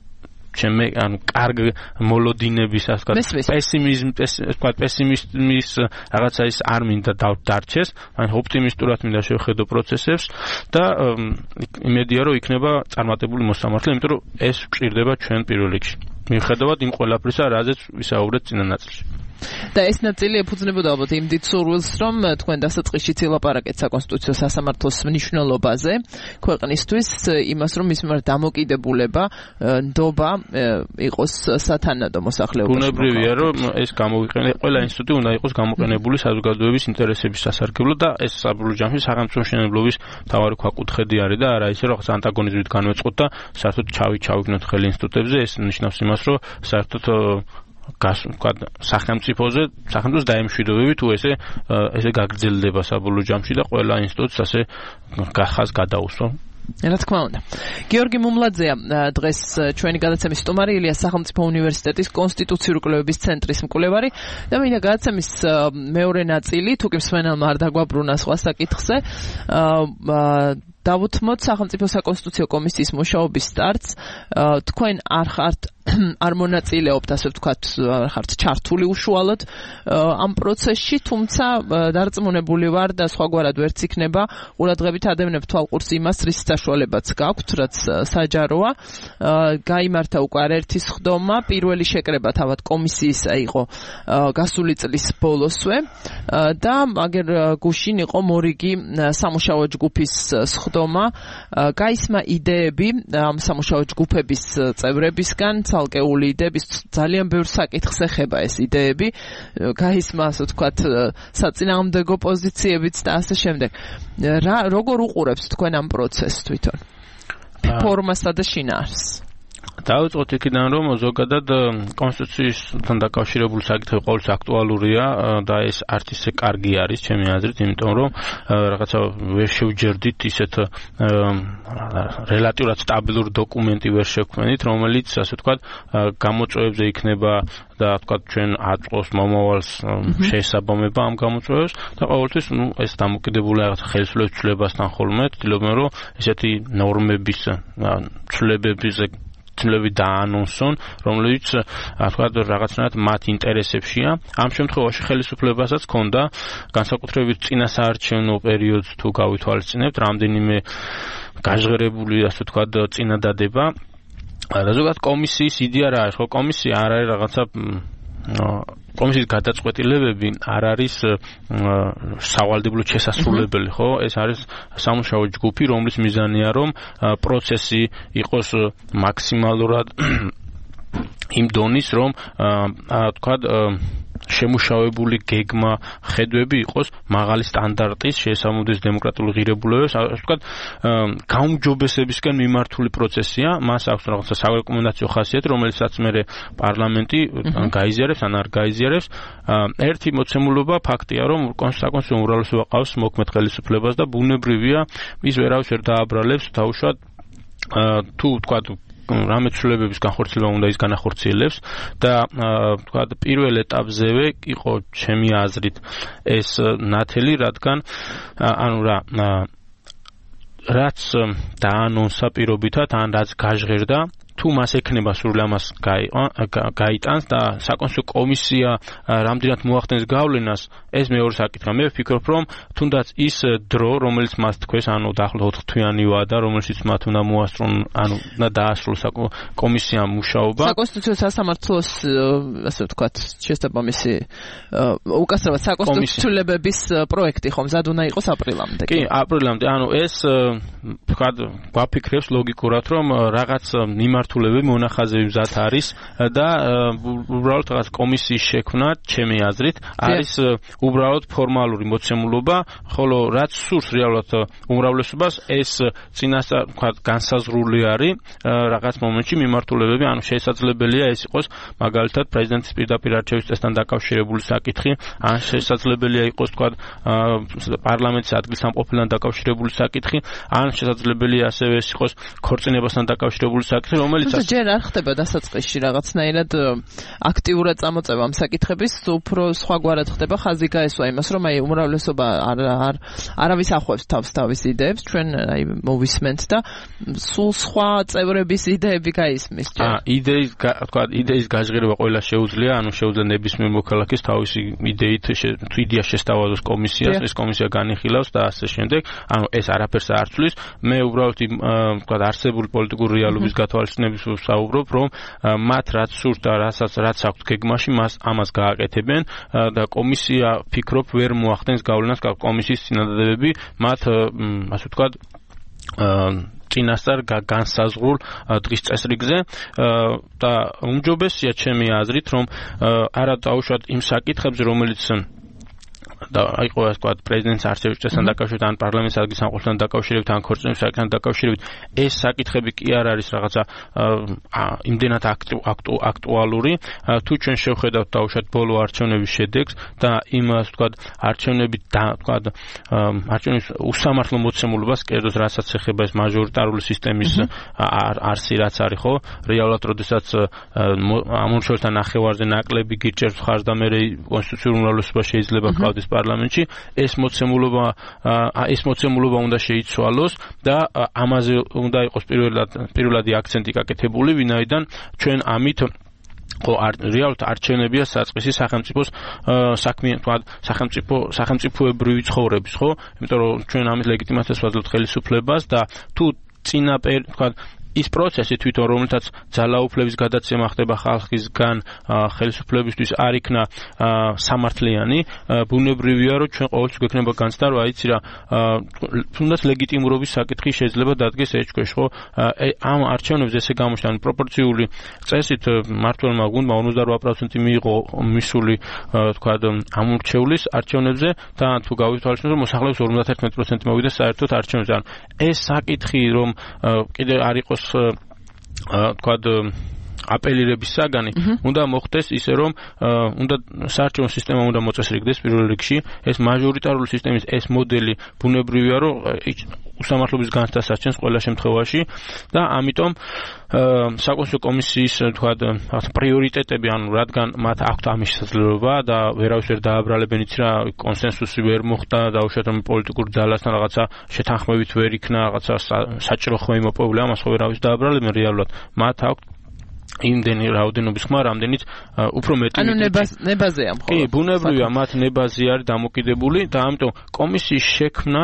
S2: ჩემი ანუ კარგ მოლოდინების ასე ვთქვათ პესიმიზმ ასე ვთქვათ პესიმიზმის რაღაცა ის არ მინდა დარჩეს, ან ოპტიმისტურად მინდა შევხედო პროცესებს და იმედია რომ იქნება წარმატებული მოსამართლე, იმიტომ რომ ეს გვჭირდება ჩვენ პირველ რიგში. მიუხედავად იმ ყველაფრისა, რაზეც ვისაუბრეთ წინა ნაწილში.
S1: და ეს ნაწილი ეფუძნებოდა ალბათ იმ დიდ სურვილს, რომ თქვენ დასაწყისშიც ილაპარაკეთ საკონსტიტუციო სასამართლოს მნიშვნელობაზე ქვეყნისთვის, იმას რომ მის მიმართ დამოკიდებულება, ნდობა იყოს სათანადო მოსახლეობაში.
S2: ბუნებრივია, რომ ეს გამოვიყენე, ყველა ინსტიტუტი უნდა იყოს გამოყენებული საზოგადოების ინტერესების სასარგებლოდ და ეს საბოლოო ჯამში სახელმწიფო მშენებლობის მთავარი ქვაკუთხედი არის და არა ისე რომ რაღაც ანტაგონიზმით განვეწყოთ და საერთოდ ჩავი ჩავიგნოთ ხელი ინსტიტუტებზე, ეს ნიშნავს იმას, რომ საერთოდ გას ვთქვათ სახელმწიფოზე სახელმწიფოს დაემშვიდობები თუ ესე ესე გაგრძელდება საბოლოო ჯამში და ყველა ინსტიტუტს ასე გახას გადაუსვა.
S1: რა თქმა უნდა. გიორგი მუმლაძეა დღეს ჩვენი გადაცემის სტუმარი, ილიას სახელმწიფო უნივერსიტეტის კონსტიტუციური კვლევების ცენტრის მკვლევარი და მინდა გადაცემის მეორე ნაწილი, თუ კი მსმენელმა არ დაგვაბრუნა სხვა საკითხზე, დავუთმოთ სახელმწიფო საკონსტიტუციო კომისიის მუშაობის სტარტს. თქვენ არ ხართ არ მონაწილეობთ, ასე ვთქვათ, არ ხართ ჩართული უშუალოდ ამ პროცესში, თუმცა დარწმუნებული ვარ და სხვაგვარად ვერც იქნება ყურადღებით ადევნებ თვალყურს იმას, რის საშუალებაც გაქვთ, რაც საჯაროა. გაიმართა უკვე არაერთი სხდომა, პირველი შეკრება თავად კომისიისა იყო გასული წლის ბოლოსვე და აგერ გუშინ იყო მორიგი სამუშაო ჯგუფის სხდომა. გაისმა იდეები ამ სამუშაო ჯგუფების წევრებისგან, ცალკეული იდეების, ძალიან ბევრ საკითხს ეხება ეს იდეები, გაისმა, ასე ვთქვათ, საწინააღმდეგო პოზიციებიც და ასე შემდეგ. რა როგორ უყურებთ თქვენ ამ პროცესს თვითონ? ფორმასა და შინაარსს.
S2: დავიწყოთ იქიდან, რომ ზოგადად კონსტიტუციისთან დაკავშირებული საკითხები ყოველთვის აქტუალურია და ეს არც ისე კარგი არის ჩემი აზრით, იმიტომ რომ რაღაცა ვერ შევჯერდით ისეთ რელატიურად სტაბილურ დოკუმენტი ვერ შევქმნით, რომელიც ასე ვთქვათ გამოწვევებზე იქნება და ვთქვათ ჩვენ აწყვოს მომავალს შეესაბამება ამ გამოწვევებს და ყოველთვის ნუ ეს დამოკიდებული რაღაცა ხელისუფლების ცვლილებასთან ხოლმე ვთქვი, რომ ესეთი ნორმების ცვლილებებზე ცვლილები დაანონსონ, რომელიც ვთქვათ რაღაცნაირად მათ ინტერესებშია. ამ შემთხვევაში ხელისუფლებასაც ჰქონდა განსაკუთრებით წინასაარჩევნო პერიოდს თუ გავითვალისწინებთ, რამდენიმე გაჟღერებული, ასე ვთქვათ, წინადადება. და ზოგადად კომისიის იდეა რა არის, ხო, კომისია არ არის რაღაცა კომისიის გადაწყვეტილებები არ არის სავალდებულო შესასრულებელი, ხო? ეს არის სამუშაო ჯგუფი, რომლის მიზანია, რომ პროცესი იყოს მაქსიმალურად იმ დონის, რომ ვთქვათ შემუშავებული გეგმა, ხედვები იყოს მაღალი სტანდარტის, შეესაბამდეს დემოკრატიულ ღირებულებებს, ასე ვთქვათ, გაუმჯობესებისკენ მიმართული პროცესია, მას აქვს რაღაცა სარეკომენდაციო ხასიათი, რომელსაც მერე პარლამენტი ან გაიზიარებს, ან არ გაიზიარებს. ერთი მოცემულობა ფაქტია, რომ კონსტიტუციური უმრავლესობა ყავს მოქმედ ხელისუფლებას და ბუნებრივია, ის ვერავის ვერ დააბრალებს თავშად თუ ვთქვათ რამე ცვლილებების განხორციელება უნდა ის განახორციელებს და ვთქვათ პირველ ეტაპზევე იყო ჩემი აზრით ეს ნათელი, რადგან ანუ რა რაც დაანონსა პირობითად ან რაც გაჟღერდა, თუ მას ექნება სრული ამას გაიტანს და საკონსტიტუციო კომისია რამდენად მოახდენს გავლენას, ეს მეორე საკითხია. მე ვფიქრობ, რომ თუნდაც ის დრო, რომელიც მას თქვეს, ანუ დაახლოებით ოთხ თვიანი ვადა, რომელშიც მათ უნდა მოასწრონ, ანუ და დაასრულოს კომისიამ მუშაობა.
S1: საკონსტიტუციო სასამართლოს, ასე ვთქვათ, შესაბამისი უკაცრავად საკონსტიტუციო ცვლილებების პროექტი ხომ მზად უნდა იყოს აპრილამდე.
S2: კი, აპრილამდე. ანუ ეს ვთქვათ, გვაფიქრებს ლოგიკურად, რომ რაღაც მიმართ მონახაზები მზად არის და უბრალოდ რაღაც კომისიის შექმნა, ჩემი აზრით, არის უბრალოდ ფორმალური მოცემულობა, ხოლო რაც სურს რეალურად უმრავლესობას, ეს წინასწარ, ვთქვათ, განსაზღვრული არის რაღაც მომენტში მიმართულებები, ანუ შესაძლებელია ეს იყოს მაგალითად პრეზიდენტის პირდაპირ არჩევის წესთან დაკავშირებული საკითხი, ან შესაძლებელია იყოს, ვთქვათ, პარლამენტის ადგილსამყოფელთან დაკავშირებული საკითხი, ან შესაძლებელია ასევე ეს იყოს ქორწინებასთან დაკავშირებული საკითხი, რომელიც რომელიც
S1: ჯერ არ ხდება დასაწყისში რაღაცნაირად აქტიურად წამოწევა ამ საკითხების, უფრო სხვაგვარად ხდება ხაზი გაესვა იმას, რომ აი უმრავლესობა არ არ არავის ახويبს თავს თავის იდეებს, ჩვენ აი მოვისმენთ და სულ სხვა წევრების იდეები გაისმის ჯერ.
S2: აა იდეის თქვა იდეის გაჟღერება ყველა შეუძლია, ანუ შეუძლია ნებისმიერ მოქალაქეს თავისი იდეით თუ იდეა შესთავაზოს კომისიას, ეს კომისია განიხილავს და ასე შემდეგ. ანუ ეს არაფერს არ ცვლის. მე უბრალოდ თქვა არსებული პოლიტიკური რეალობის გათვალისწინების ვსაუბრობ, რომ მათ რაც სურთ და რასაც რაც აქვთ გეგმაში, მას ამას გააკეთებენ და კომისია ფიქრობ ვერ მოახდენს გავლენას კომისიის წინადადებები მათ ასე ვთქვათ წინასწარ განსაზღვრულ დღის წესრიგზე და უმჯობესია ჩემი აზრით, რომ არა დაუშვათ იმ საკითხებზე, რომელიც და აი ყველა თქვა პრეზიდენტის არჩევის წესთან დაკავშირებით, ან პარლამენტის ადგილსამყოფელთან დაკავშირებით, ან ქორწინების საკითხთან დაკავშირებით, ეს საკითხები კი არ არის რაღაცა იმდენად აქტუალური, თუ ჩვენ შევხედავთ დაუშვათ ბოლო არჩევნების შედეგს და იმას თქვა არჩევნები და თქვა არჩევნების უსამართლო მოცემულობას, კერძოდ რასაც ეხება ეს მაჟორიტარული სისტემის არსი რაც არის, ხო, რეალურად როდესაც ამორჩეულთა ნახევარზე ნაკლები გიჭერს ხარს და მე კონსტიტუციური უმრავლესობა შეიძლება გყავდეს პარლამენტში, ეს მოცემულობა ეს მოცემულობა უნდა შეიცვალოს და ამაზე უნდა იყოს პირველად პირველადი აქცენტი გაკეთებული, ვინაიდან ჩვენ ამით ხო რეალურად არჩევნებია საწყისი სახელმწიფოს საქმე თქვა სახელმწიფო სახელმწიფოებრივი ცხოვრების, ხო? იმიტომ რომ ჩვენ ამის ლეგიტიმაციას ვაძლევთ ხელისუფლებას და თუ წინა თქვა ის პროცესი თვითონ რომელთაც ძალაუფლების გადაცემა ხდება ხალხისგან ხელისუფლებისთვის არ იქნა სამართლიანი, ბუნებრივია რომ ჩვენ ყოველთვის გვექნება განცდა, რომ აიცი რა თუნდაც ლეგიტიმურობის საკითხი შეიძლება დადგეს ეჭქვეშ, ხო? ამ არჩევნებზე ესე გამოჩნდა, ანუ პროპორციული წესით მმართველმა გუნდმა ორმოცდარბა პროცენტი მიიღო მისული თქვა ამორჩეულის არჩევნებზე და თუ გავითვალისწინოთ, რომ მოსახლეობის ორმოცდაერთმეტი პროცენტი მოვიდა საერთოდ არჩევნებზე. ანუ ეს საკითხი რომ კიდე არ იყოს თქვა აპელირების საგანი უნდა მოხდეს ისე რომ უნდა საარჩევნო სისტემა უნდა მოწესრიგდეს პირველ რიგში, ეს მაჟორიტარული სისტემის ეს მოდელი ბუნებრივია რომ უსამართლობის განცდას ასჩენს ყველა შემთხვევაში და ამიტომ საკონსტიტუციო კომისიის თქვა პრიორიტეტები, ანუ რადგან მათ აქვთ ამის შესაძლებლობა და ვერავის ვერ დააბრალებენ, იცი რა კონსენსუსი ვერ მოხდა, დაუშვათ რომ პოლიტიკური ძალასთან რაღაცა შეთანხმებით ვერ იქნა, რაღაცა საჭირო ხმა იმოპოვებული, ამას ხო ვერავის დააბრალებენ რეალურად, მათ აქვთ იმდენი რაოდენობის ხმა, რამდენიც უფრო მეტი.
S1: ანუ ნებაზეა მხოლოდ.
S2: კი, ბუნებრივია, მათ ნებაზი არის დამოკიდებული და ამიტომ კომისიის შექმნა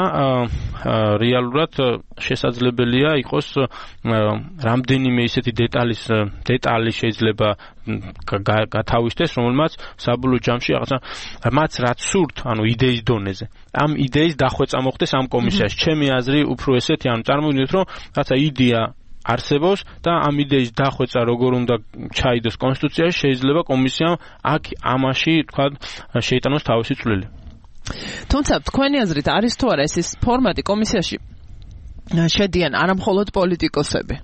S2: რეალურად შესაძლებელია იყოს რამდენიმე ისეთი დეტალის დეტალი შეიძლება გათავისდეს, რომელმაც საბოლოო ჯამში რაღაცა მათ რაც სურთ, ანუ იდეის დონეზე. ამ იდეის დახვეწა მოხდეს ამ კომისიაში. ჩემი აზრი უფრო ესეთი, ანუ წარმოვიდგინოთ, რომ რაღაცა იდეა არსებობს და ამ იდეის დახვეწა როგორ უნდა ჩაიდოს კონსტიტუციაში, შეიძლება კომისიამ აქ ამაში თქვა შეიტანოს თავისი წვლილი.
S1: თუმცა თქვენი აზრით არის თუ არა ეს ის ფორმატი კომისიაში შედიან არა მხოლოდ პოლიტიკოსები?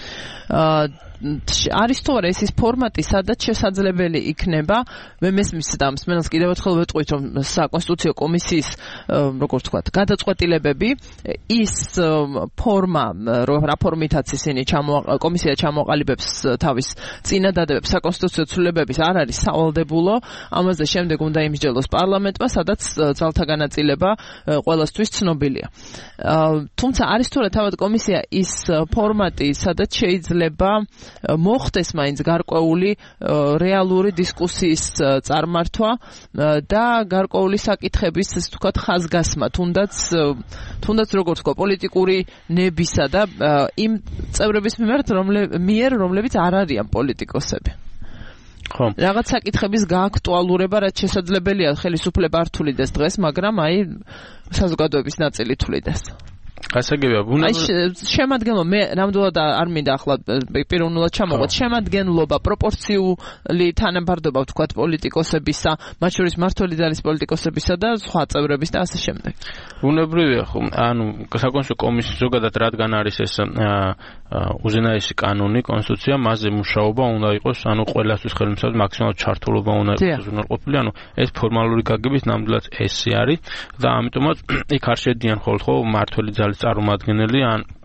S1: არის თუ არა ეს ის ფორმატი, სადაც შესაძლებელი იქნება, მე მესმის და მსმენელს კიდევ ერთხელ ვეტყვით, რომ საკონსტიტუციო კომისიის როგორ ვთქვათ, გადაწყვეტილებები, ის ფორმა, რა ფორმითაც ისინი კომისია ჩამოყალიბებს თავის წინადადებებს საკონსტიტუციო ცვლილებების, არ არის სავალდებულო, ამაზე შემდეგ უნდა იმსჯელოს პარლამენტმა, სადაც ძალთა განაწილება ყველასთვის ცნობილია. თუმცა არის თუ არა თავად კომისია ის ფორმატი, სადაც შეიძლება მოხდეს მაინც გარკვეული რეალური დისკუსიის წარმართვა და გარკვეული საკითხების, ასე ვთქვათ, ხაზგასმა, თუნდაც თუნდაც როგორც თქვა, პოლიტიკური ნებისა და იმ წევრების მიერ, რომლებიც არ არიან პოლიტიკოსები.
S2: ხო.
S1: რაღაც საკითხების გააქტუალურება, რაც შესაძლებელია ხელისუფლება არ თulides დღეს, მაგრამ აი საზოგადოების ნაწილი თulides.
S2: გასაგებია, ბუნებრივია.
S1: აი შემადგენლობა მე ნამდვილად არ მინდა ახლა პიროვნულად ჩამოვყოთ. შემადგენლობა, პროპორციული თანაბარდობა ვთქვათ პოლიტიკოსებისა, მათ შორის მმართველი ძალის პოლიტიკოსებისა და სხვა წევრების და ასე შემდეგ.
S2: ბუნებრივია, ხო, ანუ საკონსტიტუციო კომისიის ზოგადად რადგან არის ეს უზენაესი კანონი, კონსტიტუცია, მასზე მუშაობა უნდა იყოს, ანუ ყველასთვის ხელმისაწვდომი მაქსიმალური ჩართულობა უნდა იყოს უზრუნველყოფილი, ანუ ეს ფორმალური გაგებით ნამდვილად ესე არის და ამიტომაც იქ არ შედიან ხოლმე ხო მმართველი ძალის წარმომადგენელი ან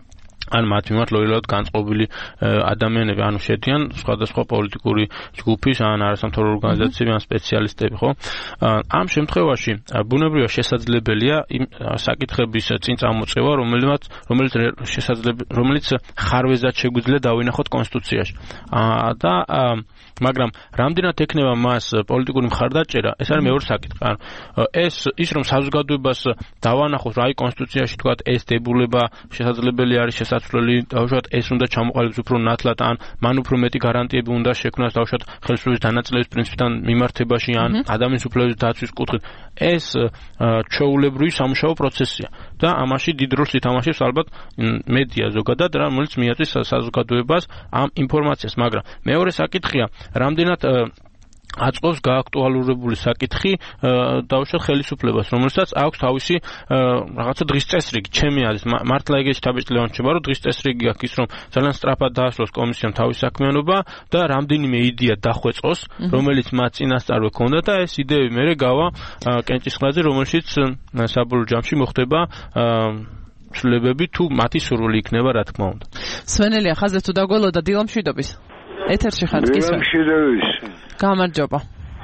S2: ან მათ მიმართ ლოიალურად განწყობილი ადამიანები, ანუ შედიან სხვადასხვა პოლიტიკური ჯგუფის ან არასამთავრობო ორგანიზაციები ან სპეციალისტები, ხო? ამ შემთხვევაში ბუნებრივია შესაძლებელია იმ საკითხების წინ წამოწევა, რომელსაც რომელიც შესაძლებელი რომელიც ხარვეზად შეგვიძლია დავინახოთ კონსტიტუციაში. და მაგრამ რამდენად ექნება მას პოლიტიკური მხარდაჭერა, ეს არის მეორე საკითხი. ანუ ეს ის რომ საზოგადოებას დავანახოთ რა აი კონსტიტუციაში თქვათ ეს დებულება შესაძლებელი არის შესაძლებელი დავუშვათ ეს უნდა ჩამოყალიბდეს უფრო ნათლად ან მან უფრო მეტი გარანტიები უნდა შექმნას დავუშვათ ხელისუფლების დანაწილების პრინციპთან მიმართებაში ან ადამიანის უფლებების დაცვის კუთხით. ეს ჩვეულებრივი სამუშაო პროცესია და ამაში დიდ როლს ითამაშებს ალბათ მედია ზოგადად, რომელიც მიაწვის საზოგადოებას ამ ინფორმაციას, მაგრამ მეორე საკითხია რამდენად აწყობს გააქტუალურებული საკითხი დავუშვათ ხელისუფლებას, რომელსაც აქვს თავისი რაღაცა დღის წესრიგი, ჩემი აზრით, მართლა ეგეც შთაბეჭდილება რჩება, რომ დღის წესრიგი აქვს ის, რომ ძალიან სწრაფად დაასრულოს კომისიამ თავის საქმიანობა და რამდენიმე იდეა დახვეწოს, რომელიც მათ წინასწარ ჰქონდა და ეს იდეები მერე გავა კენჭისყრაზე, რომელშიც საბოლოო ჯამში მოხდება ცვლილებები თუ მათი სურვილი იქნება, რა თქმა უნდა.
S1: სვენელია, ხაზზე თუ დაგველოდა დილამშვიდობის. ეთერში ხართ კი სვენ.
S12: დილამშვიდობის.
S1: გამარჯობა.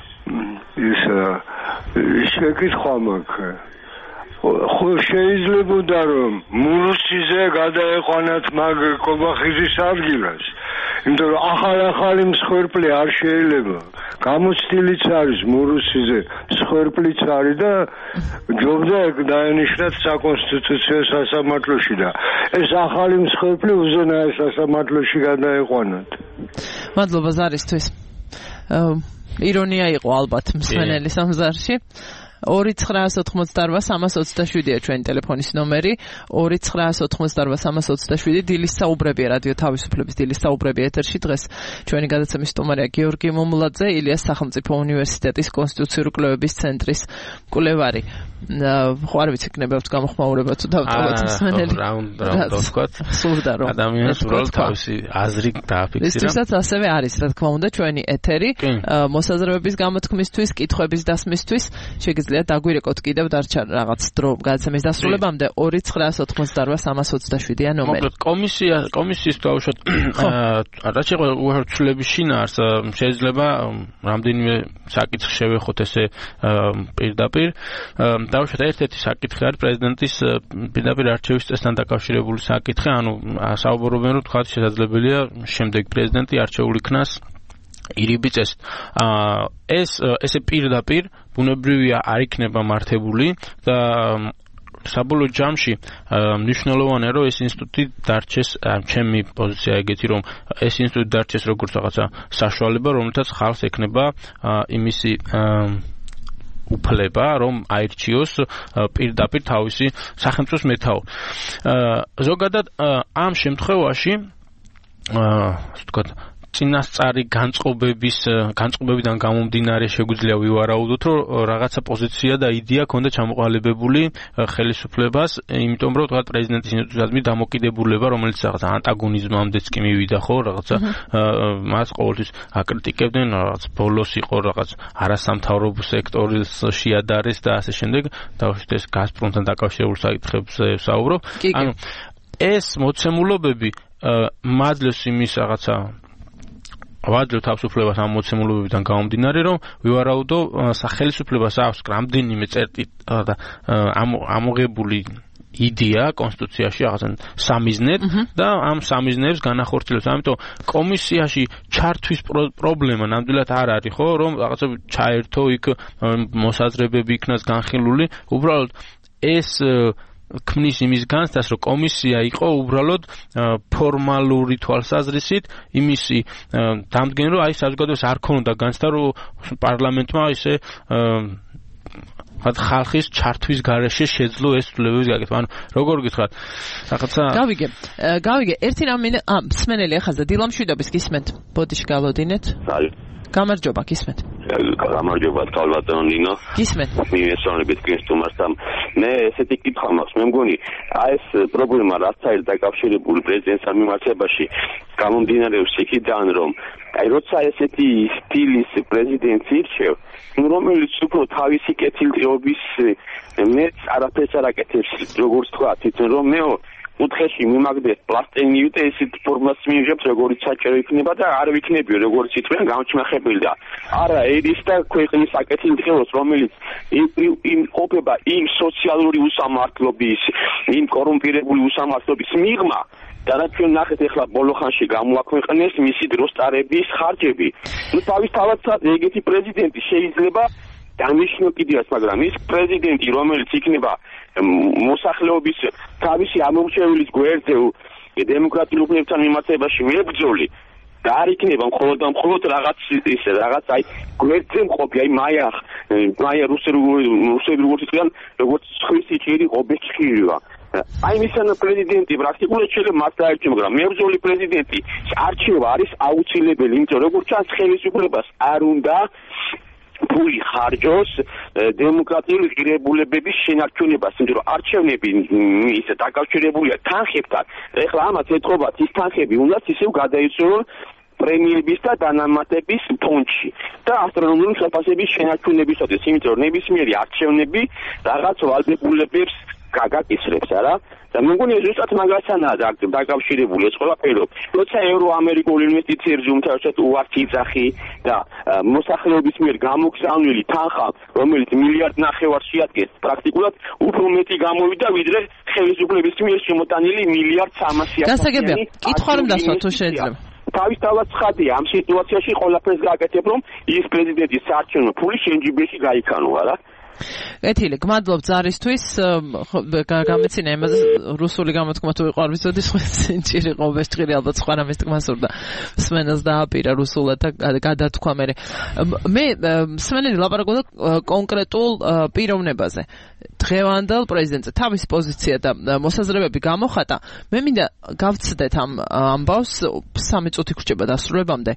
S12: ის შეკითხვა მაქვს. ხო შეიძლებოდა რომ მურუსიზე გადაეყვანათ მაგ კობახიძის ადგილას. იმიტომ რომ ახალ-ახალი მსხვერპლი არ შეიძლება. გამოცდილიც არის მურუსიზე მსხვერპლიც არის და ჯობდა დაენიშნათ საკონსტიტუციო სასამართლოში და ეს ახალი მსხვერპლი უზენაეს სასამართლოში გადაეყვანათ.
S1: მადლობა ზარისთვის. ირონია იყო ალბათ მსმენელის ამზარში. ორი ცხრაას ოთხმოცდაარბა სამას ოცდაშვიდია ჩვენი ტელეფონის ნომერი. ორი ცხრაას ოთხმოცდაარბა სამას ოცდაშვიდი დილის საუბრებია რადიო თავისუფლების დილის საუბრები ეთერში. დღეს ჩვენი გადაცემის სტუმარია გიორგი მომულაძე, ილიას სახელმწიფო უნივერსიტეტის კონსტიტუციური კვლევების ცენტრის მკვლევარი. ხო არ ვიცი იქნება გამოხმაურება თუ დავტოვოთ მსმენელი.
S2: რა უნდა ვთქვათ?
S1: სურდა რომ
S2: ადამიანს უბრალოდ თავისი აზრი დააფიქსირა.
S1: ისთვისაც ასევე არის, რა თქმა უნდა, ჩვენი ეთერი მოსაზრებების გამოთქმისთვის, კითხვების დასმისთვის. შეგიძლიათ დაგვირეკოთ კიდევ დარჩა რაღაც დრო გადაცემის დასრულებამდე. ორი ცხრაას ოთხმოცდაარბა სამას ოცდაშვიდია ნომერი.
S2: მოკლედ კომისია კომისიის დავუშვათ რაც შეყვება უარჩულების შინაარს შეიძლება რამდენიმე საკითხი შევეხოთ ესე პირდაპირ. დავუშვათ ერთ-ერთი საკითხი არის პრეზიდენტის პირდაპირ არჩევის წესთან დაკავშირებული საკითხი, ანუ საუბრობენ რომ თქვათ შესაძლებელია შემდეგ პრეზიდენტი არჩეული იქნას ირიბი წესით. ეს ესე პირდაპირ ბუნებრივია არ იქნება მართებული და საბოლოო ჯამში მნიშვნელოვანია რომ ეს ინსტიტუტი დარჩეს, ჩემი პოზიცია ეგეთი რომ ეს ინსტიტუტი დარჩეს როგორც რაღაცა საშუალება, რომელთაც ხალხს ექნება იმისი უფლება რომ აირჩიოს პირდაპირ თავისი სახელმწიფოს მეთაური. ზოგადად ამ შემთხვევაში ასე ვთქვათ წინასწარი განწყობების განწყობებიდან გამომდინარე შეგვიძლია ვივარაუდოთ რომ რაღაცა პოზიცია და იდეა ქონდა ჩამოყალიბებული ხელისუფლებას, იმიტომ რომ თქვა პრეზიდენტის ინსტიტუტის დამოკიდებულება, რომელიც რაღაცა ანტაგონიზმამდეც კი მივიდა, ხო, რაღაცა მას ყოველთვის აკრიტიკებდნენ, რაღაც ბოლოს იყო რაღაც არასამთავრობო სექტორის შეადარეს და ასე შემდეგ, დავუშვათ ეს გაზპრომთან დაკავშირებულ საკითხებს ვსაუბრობ. ანუ ეს მოცემულობები მაძლევს იმის რაღაცა ვაძლევ თავისუფლებას ამ მოცემულობებიდან გამომდინარე, რომ ვივარაუდო სახელისუფლებას აქვს რამდენიმე წერტი და ამოღებული იდეა კონსტიტუციაში რაღაცა სამიზნედ და ამ სამიზნებს განახორციელებს. ამიტომ კომისიაში ჩართვის პრობლემა ნამდვილად არ არის, ხო, რომ რაღაცა ჩაერთო იქ მოსაზრებები იქნას განხილული, უბრალოდ ეს ქმნის იმის განცდას, რომ კომისია იყო უბრალოდ ფორმალური თვალსაზრისით იმისი დამდგენ, რომ აი საზოგადოებას არ ქონდა განცდა, რომ პარლამენტმა ისე ხალხის ჩართვის გარეშე შეძლო ეს ცვლილებების გაკეთება. ანუ როგორ გითხრათ, რაღაცა
S1: გავიგე. გავიგე. ერთი რამე მსმენელი ახალ დილამშვიდობის გისმენთ. ბოდიში გალოდინეთ. გამარჯობა, გისმენთ.
S13: გამარჯობა, თვალბატონო ნინო.
S1: გისმენთ.
S13: მიესალმებით კენსტუმართან. მე ესეთი კითხვა მაქვს, მე მგონი, აი ეს პრობლემა რაც არის დაკავშირებული პრეზიდენტთან მიმართებაში, გამომდინარეობს იქიდან, რომ აი როცა ესეთი სტილის პრეზიდენტი ირჩევ, რომელიც უფრო თავისი კეთილდღეობის მეც არაფერს არ აკეთებს, როგორც თქვა თვითონ რომ მეო უთხეში მიმაგდეს პლასტინივიტე ისეთ ფორმას მიიღებს როგორც საჭირო იქნება და არ ვიქნებიო როგორც ითვლიან გამჩნახებელი და არა ერის და ქვეყნის საკეთილ დღეოს რომელიც იმ ყოფება იმ სოციალური უსამართლობის იმ კორუმპირებული უსამართლობის მიღმა და რა ჩვენ ნახეთ ახლა ბოლო ხანში გამოაქვეყნეს მისი დროსტარების ხარჯები. ნუ თავისთავად ეგეთი პრეზიდენტი შეიძლება დანიშნო კიდევაც, მაგრამ ის პრეზიდენტი რომელიც იქნება მოსახლეობის თავისი ამორჩევილის გვერდზე დემოკრატიულ უფლებებთან მიმართებაში მებრძოლი და არ იქნება მხოლოდ და მხოლოდ რაღაც ისე რაღაც აი გვერდზე მყოფი აი მაია მაია რუსები როგორც იყვნენ როგორც ხვის იჭირი ობეჭკირია აი მისანა პრეზიდენტი პრაქტიკულად შეიძლება მას დაერჩიო, მაგრამ მებრძოლი პრეზიდენტი არჩევა არის აუცილებელი, იმიტომ როგორც ჩანს ხელისუფლებას არ უნდა ფული ხარჯოს დემოკრატიული ღირებულებების შენარჩუნებას, იმიტომ რომ არჩევნები ისე დაკავშირებულია თანხებთან. ეხლა ამას ეთყობათ ის თანხები უნდა ისევ გადაიცვალონ პრემიების და დანამატების ფონდში და ასტრონომიული ხელფასების შენარჩუნებისათვის, იმიტომ რომ ნებისმიერი არჩევნები რაღაც ვალდებულებებს გაგაკისრებს, არა? და მე მგონი ზუსტად მაგასთანაა დაკავშირებული ეს ყველაფერი. როცა ევროამერიკული ინვესტიციებზე უმთავრესად უართ იძახი და მოსახლეობის მიერ გამოგზავნილი თანხა, რომელიც მილიარდ ნახევარს შეადგენს, პრაქტიკულად უფრო მეტი გამოვიდა, ვიდრე ხელისუფლების მიერ შემოტანილი მილიარდ სამასი ათასიანი.
S1: გასაგებია, კითხვა რომ დასვა თუ შეიძლება.
S13: თავისთავად ცხადია ამ სიტუაციაში ყველაფერს გააკეთებ, რომ ის პრეზიდენტის საარჩევნო ფული შენჯიბეში გაიქანო, არა?
S1: ეთილე, გმადლობ ზარისთვის, გამეცინე იმაზე რუსული გამოთქმა თუ იყო არ ვიცოდი, სხვა სინჭირი ყობეშჭირი ალბათ სხვა რამის თქმა სურდა. სმენას დააპირა რუსულად და გადათქვა მე. მე სმენელი ლაპარაკობდა კონკრეტულ პიროვნებაზე. დღევანდელ პრეზიდენტზე თავის პოზიცია და მოსაზრებები გამოხატა. მე მინდა გავცდეთ ამ ამბავს სამი წუთი გრჩება დასრულებამდე.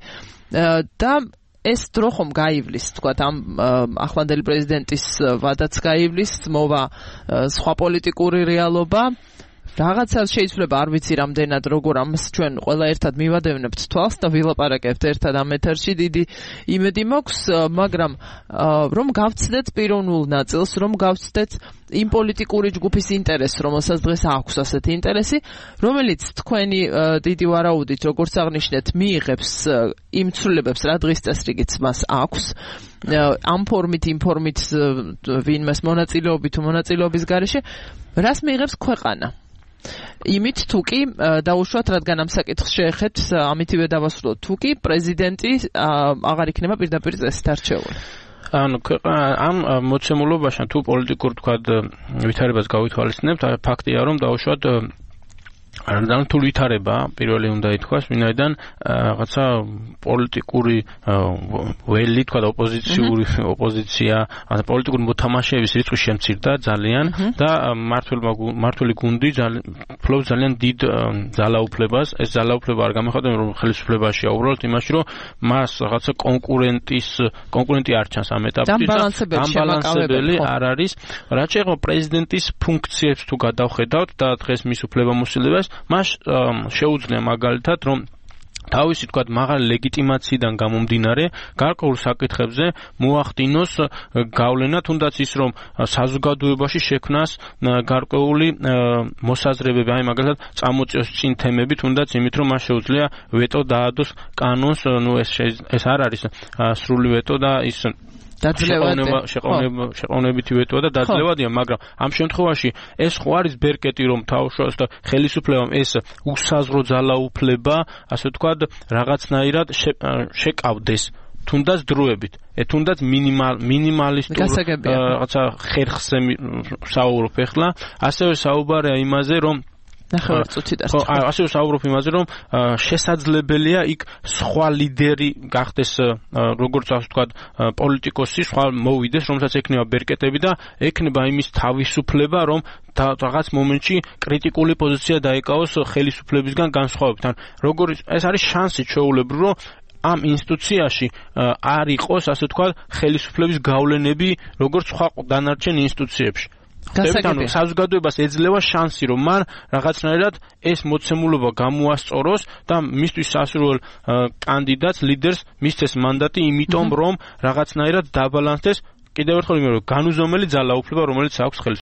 S1: და ეს დრო ხომ გაივლის, თქვათ, ამ ახლანდელი პრეზიდენტის ვადაც გაივლის, მოვა სხვა პოლიტიკური რეალობა. რაღაცა შეიძლება არ ვიცი რამდენად როგორ ამას ჩვენ ყველა ერთად მივადევნებთ თვალს და ვილაპარაკებთ ერთად ამ ეთერში, დიდი იმედი მაქვს, მაგრამ რომ გავცდეთ პიროვნულ ნაწილს, რომ გავცდეთ იმ პოლიტიკური ჯგუფის ინტერესს, რომელსაც დღეს აქვს ასეთი ინტერესი, რომელიც თქვენი დიდი ვარაუდით, როგორც აღნიშნეთ, მიიღებს იმ ცვლილებებს, რა დღის წესრიგიც მას აქვს. ამ ფორმით, იმ ფორმით ვინმეს მონაწილეობით თუ მონაწილეობის გარეშე, რას მიიღებს ქვეყანა. იმით თუ კი დაუშვათ, რადგან ამ საკითხს შეეხეთ, ამითივე დავასრულოთ, თუ კი პრეზიდენტი აღარ იქნება პირდაპირ წესით არჩეული.
S2: ანუ ამ მოცემულობაში თუ პოლიტიკურ თქვა ვითარებას გავითვალისწინებთ, ფაქტია რომ დაუშვათ არდან თუ ვითარება პირველი უნდა ითქვას, ვინაიდან რაღაცა პოლიტიკური ველი თქვა ოპოზიციური ოპოზიცია, ანუ პოლიტიკური მოთამაშეების რიცხვი შემცირდა ძალიან და მართული გუნდი ფლობს ძალიან დიდ ძალაუფლებას. ეს ძალაუფლება არ გამოხატება რომ ხელისუფლებაშია, უბრალოდ იმაში რომ მას რაღაცა კონკურენტის კონკურენტი არ ჩანს ამ ეტაპში და ამბალანსებელი არ არის. რაც შეეხება პრეზიდენტის ფუნქციებს თუ გადავხედავთ და დღეს მის უფლებამოსილებას, მას შეუძლია მაგალითად რომ თავისი თქვა მაღალი ლეგიტიმაციიდან გამომდინარე გარკვეულ საკითხებზე მოახდინოს გავლენა, თუნდაც ის რომ საზოგადოებაში შექმნას გარკვეული მოსაზრებები, აი მაგალითად წამოწიოს წინ თემები, თუნდაც იმით რომ მას შეუძლია ვეტო დაადოს კანონს, ნუ ეს ეს არ არის სრული ვეტო და ის შეყოვნებითი ვეტოა და დაძლევადია, მაგრამ ამ შემთხვევაში ეს ხო არის ბერკეტი რომ თავშევას და ხელისუფლებამ ეს უსაზღრო ძალაუფლება, ასე ვთქვათ, რაღაცნაირად შეკავდეს თუნდაც დროებით. ე თუნდაც მინიმალისტურ რაღაცა ხერხზე საუბრობ ახლა, ასევე საუბარია იმაზე რომ
S1: ნახევარ წუთი დარჩა.
S2: ხო, ასე ვსაუბრობ იმაზე, რომ შესაძლებელია იქ სხვა ლიდერი გახდეს, როგორც ასე ვთქვათ, პოლიტიკოსი, სხვა მოვიდეს, რომელსაც ექნება ბერკეტები და ექნება იმის თავისუფლება, რომ რაღაც მომენტში კრიტიკული პოზიცია დაეკავოს ხელისუფლებისგან განსხვავებით. ან როგორ ეს არის შანსი ჩვეულებრივ, რომ ამ ინსტიტუციაში არ იყოს, ასე ვთქვათ, ხელისუფლების გავლენები, როგორც სხვა დანარჩენ ინსტიტუციებში. ანუ საზოგადოებას ეძლევა შანსი, რომ მან რაღაცნაირად ეს მოცემულობა გამოასწოროს და მისთვის სასურველ კანდიდატს, ლიდერს მისცეს მანდატი, იმიტომ რომ რაღაცნაირად დაბალანსდეს კიდევ ერთხელ იმეორებ განუზომელი ძალაუფლება, რომელიც აქვს